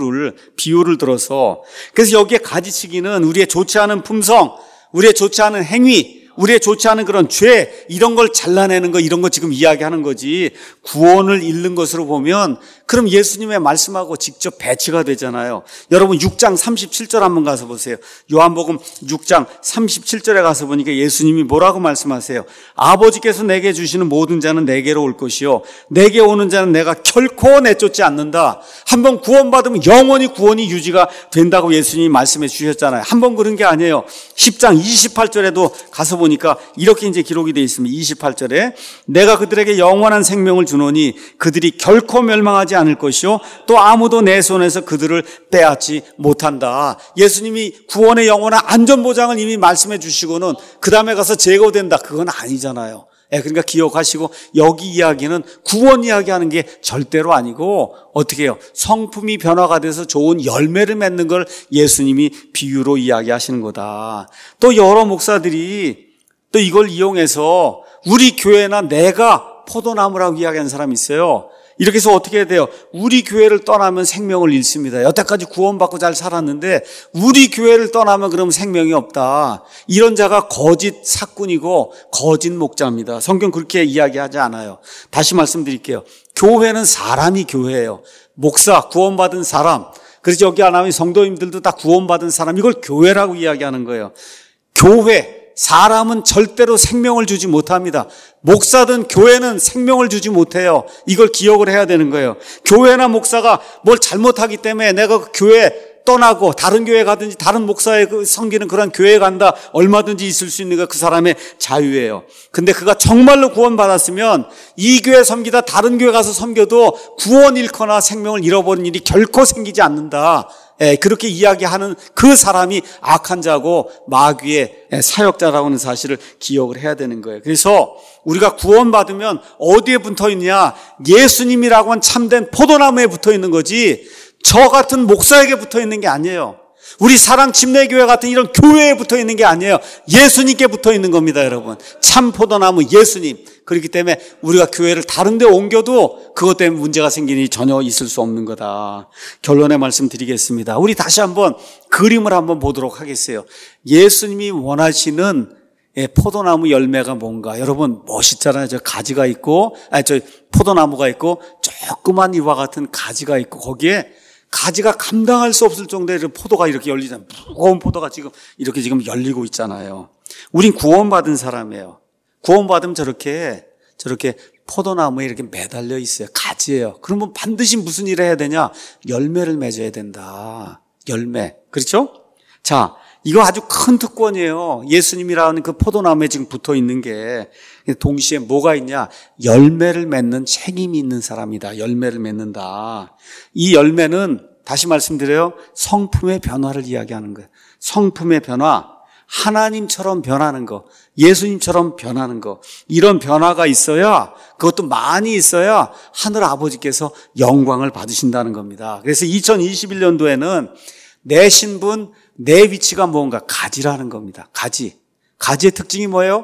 비유를 들어서. 그래서 여기에 가지치기는 우리의 좋지 않은 품성, 우리의 좋지 않은 행위, 우리의 좋지 않은 그런 죄, 이런 걸 잘라내는 거, 이런 거 지금 이야기하는 거지, 구원을 잃는 것으로 보면 그럼 예수님의 말씀하고 직접 배치가 되잖아요. 여러분 6장 37절 한번 가서 보세요. 요한복음 6장 37절에 가서 보니까 예수님이 뭐라고 말씀하세요? 아버지께서 내게 주시는 모든 자는 내게로 올 것이요 내게 오는 자는 내가 결코 내쫓지 않는다. 한번 구원받으면 영원히 구원이 유지가 된다고 예수님이 말씀해 주셨잖아요. 한번 그런 게 아니에요. 10장 28절에도 가서 보니까 이렇게 이제 기록이 되어 있습니다. 28절에 내가 그들에게 영원한 생명을 주노니 그들이 결코 멸망하지 않을 것이요 또 아무도 내 손에서 그들을 빼앗지 못한다. 예수님이 구원의 영원한 안전보장을 이미 말씀해 주시고는 그 다음에 가서 제거된다, 그건 아니잖아요. 그러니까 기억하시고, 여기 이야기는 구원 이야기하는 게 절대로 아니고 어떻게 해요? 성품이 변화가 돼서 좋은 열매를 맺는 걸 예수님이 비유로 이야기하시는 거다. 또 여러 목사들이 또 이걸 이용해서 우리 교회나 내가 포도나무라고 이야기하는 사람이 있어요. 이렇게 해서 어떻게 해야 돼요? 우리 교회를 떠나면 생명을 잃습니다. 여태까지 구원받고 잘 살았는데 우리 교회를 떠나면 그러면 생명이 없다. 이런 자가 거짓 사꾼이고 거짓 목자입니다. 성경 그렇게 이야기하지 않아요. 다시 말씀드릴게요. 교회는 사람이 교회예요. 목사, 구원받은 사람. 그래서 여기 하나님 성도님들도 다 구원받은 사람. 이걸 교회라고 이야기하는 거예요. 교회, 사람은 절대로 생명을 주지 못합니다. 목사든 교회는 생명을 주지 못해요. 이걸 기억을 해야 되는 거예요. 교회나 목사가 뭘 잘못하기 때문에 내가 그 교회 떠나고 다른 교회 가든지 다른 목사의 섬기는 그런 교회에 간다, 얼마든지 있을 수 있는 게 그 사람의 자유예요. 근데 그가 정말로 구원받았으면 이 교회 섬기다 다른 교회 가서 섬겨도 구원 잃거나 생명을 잃어버린 일이 결코 생기지 않는다. 그렇게 이야기하는 그 사람이 악한 자고 마귀의 사역자라고 하는 사실을 기억을 해야 되는 거예요. 그래서 우리가 구원받으면 어디에 붙어 있느냐? 예수님이라고 하는 참된 포도나무에 붙어 있는 거지 저 같은 목사에게 붙어 있는 게 아니에요. 우리 사랑 침례교회 같은 이런 교회에 붙어 있는 게 아니에요. 예수님께 붙어 있는 겁니다, 여러분. 참 포도나무 예수님. 그렇기 때문에 우리가 교회를 다른 데 옮겨도 그것 때문에 문제가 생기는 일이 전혀 있을 수 없는 거다. 결론의 말씀 드리겠습니다. 우리 다시 한번 그림을 한번 보도록 하겠어요. 예수님이 원하시는 포도나무 열매가 뭔가? 여러분 멋있잖아요. 저 가지가 있고, 저 포도나무가 있고, 조그만 이와 같은 가지가 있고, 거기에 가지가 감당할 수 없을 정도의 포도가 이렇게 열리잖아요. 무거운 포도가 이렇게 열리고 있잖아요. 우린 구원받은 사람이에요. 구원받으면 저렇게 포도나무에 이렇게 매달려 있어요. 가지예요. 그러면 반드시 무슨 일을 해야 되냐? 열매를 맺어야 된다. 열매. 그렇죠? 자, 이거 아주 큰 특권이에요. 예수님이라는 그 포도나무에 지금 붙어 있는 게 동시에 뭐가 있냐? 열매를 맺는 책임이 있는 사람이다. 열매를 맺는다. 이 열매는 다시 말씀드려요. 성품의 변화를 이야기하는 거예요. 성품의 변화. 하나님처럼 변하는 거, 예수님처럼 변하는 거, 이런 변화가 있어야, 그것도 많이 있어야 하늘 아버지께서 영광을 받으신다는 겁니다. 그래서 2021년도에는 내 신분, 내 위치가 뭔가? 가지라는 겁니다. 가지. 가지의 특징이 뭐예요?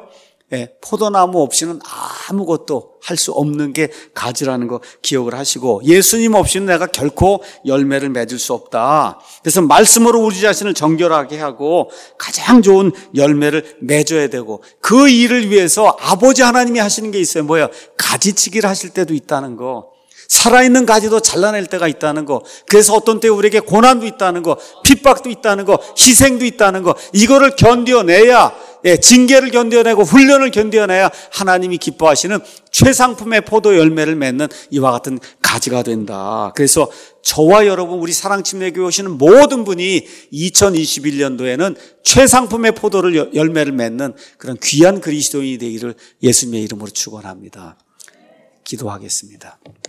포도나무 없이는 아무것도 할 수 없는 게 가지라는 거 기억을 하시고, 예수님 없이는 내가 결코 열매를 맺을 수 없다. 그래서 말씀으로 우리 자신을 정결하게 하고 가장 좋은 열매를 맺어야 되고, 그 일을 위해서 아버지 하나님이 하시는 게 있어요. 뭐예요? 가지치기를 하실 때도 있다는 거. 살아있는 가지도 잘라낼 때가 있다는 거. 그래서 어떤 때 우리에게 고난도 있다는 거, 핍박도 있다는 거, 희생도 있다는 거, 이거를 견뎌내야, 징계를 견뎌내고 훈련을 견뎌내야 하나님이 기뻐하시는 최상품의 포도 열매를 맺는 이와 같은 가지가 된다. 그래서 저와 여러분, 우리 사랑침례교회 오시는 모든 분이 2021년도에는 최상품의 포도를 열매를 맺는 그런 귀한 그리스도인이 되기를 예수님의 이름으로 축원합니다. 기도하겠습니다.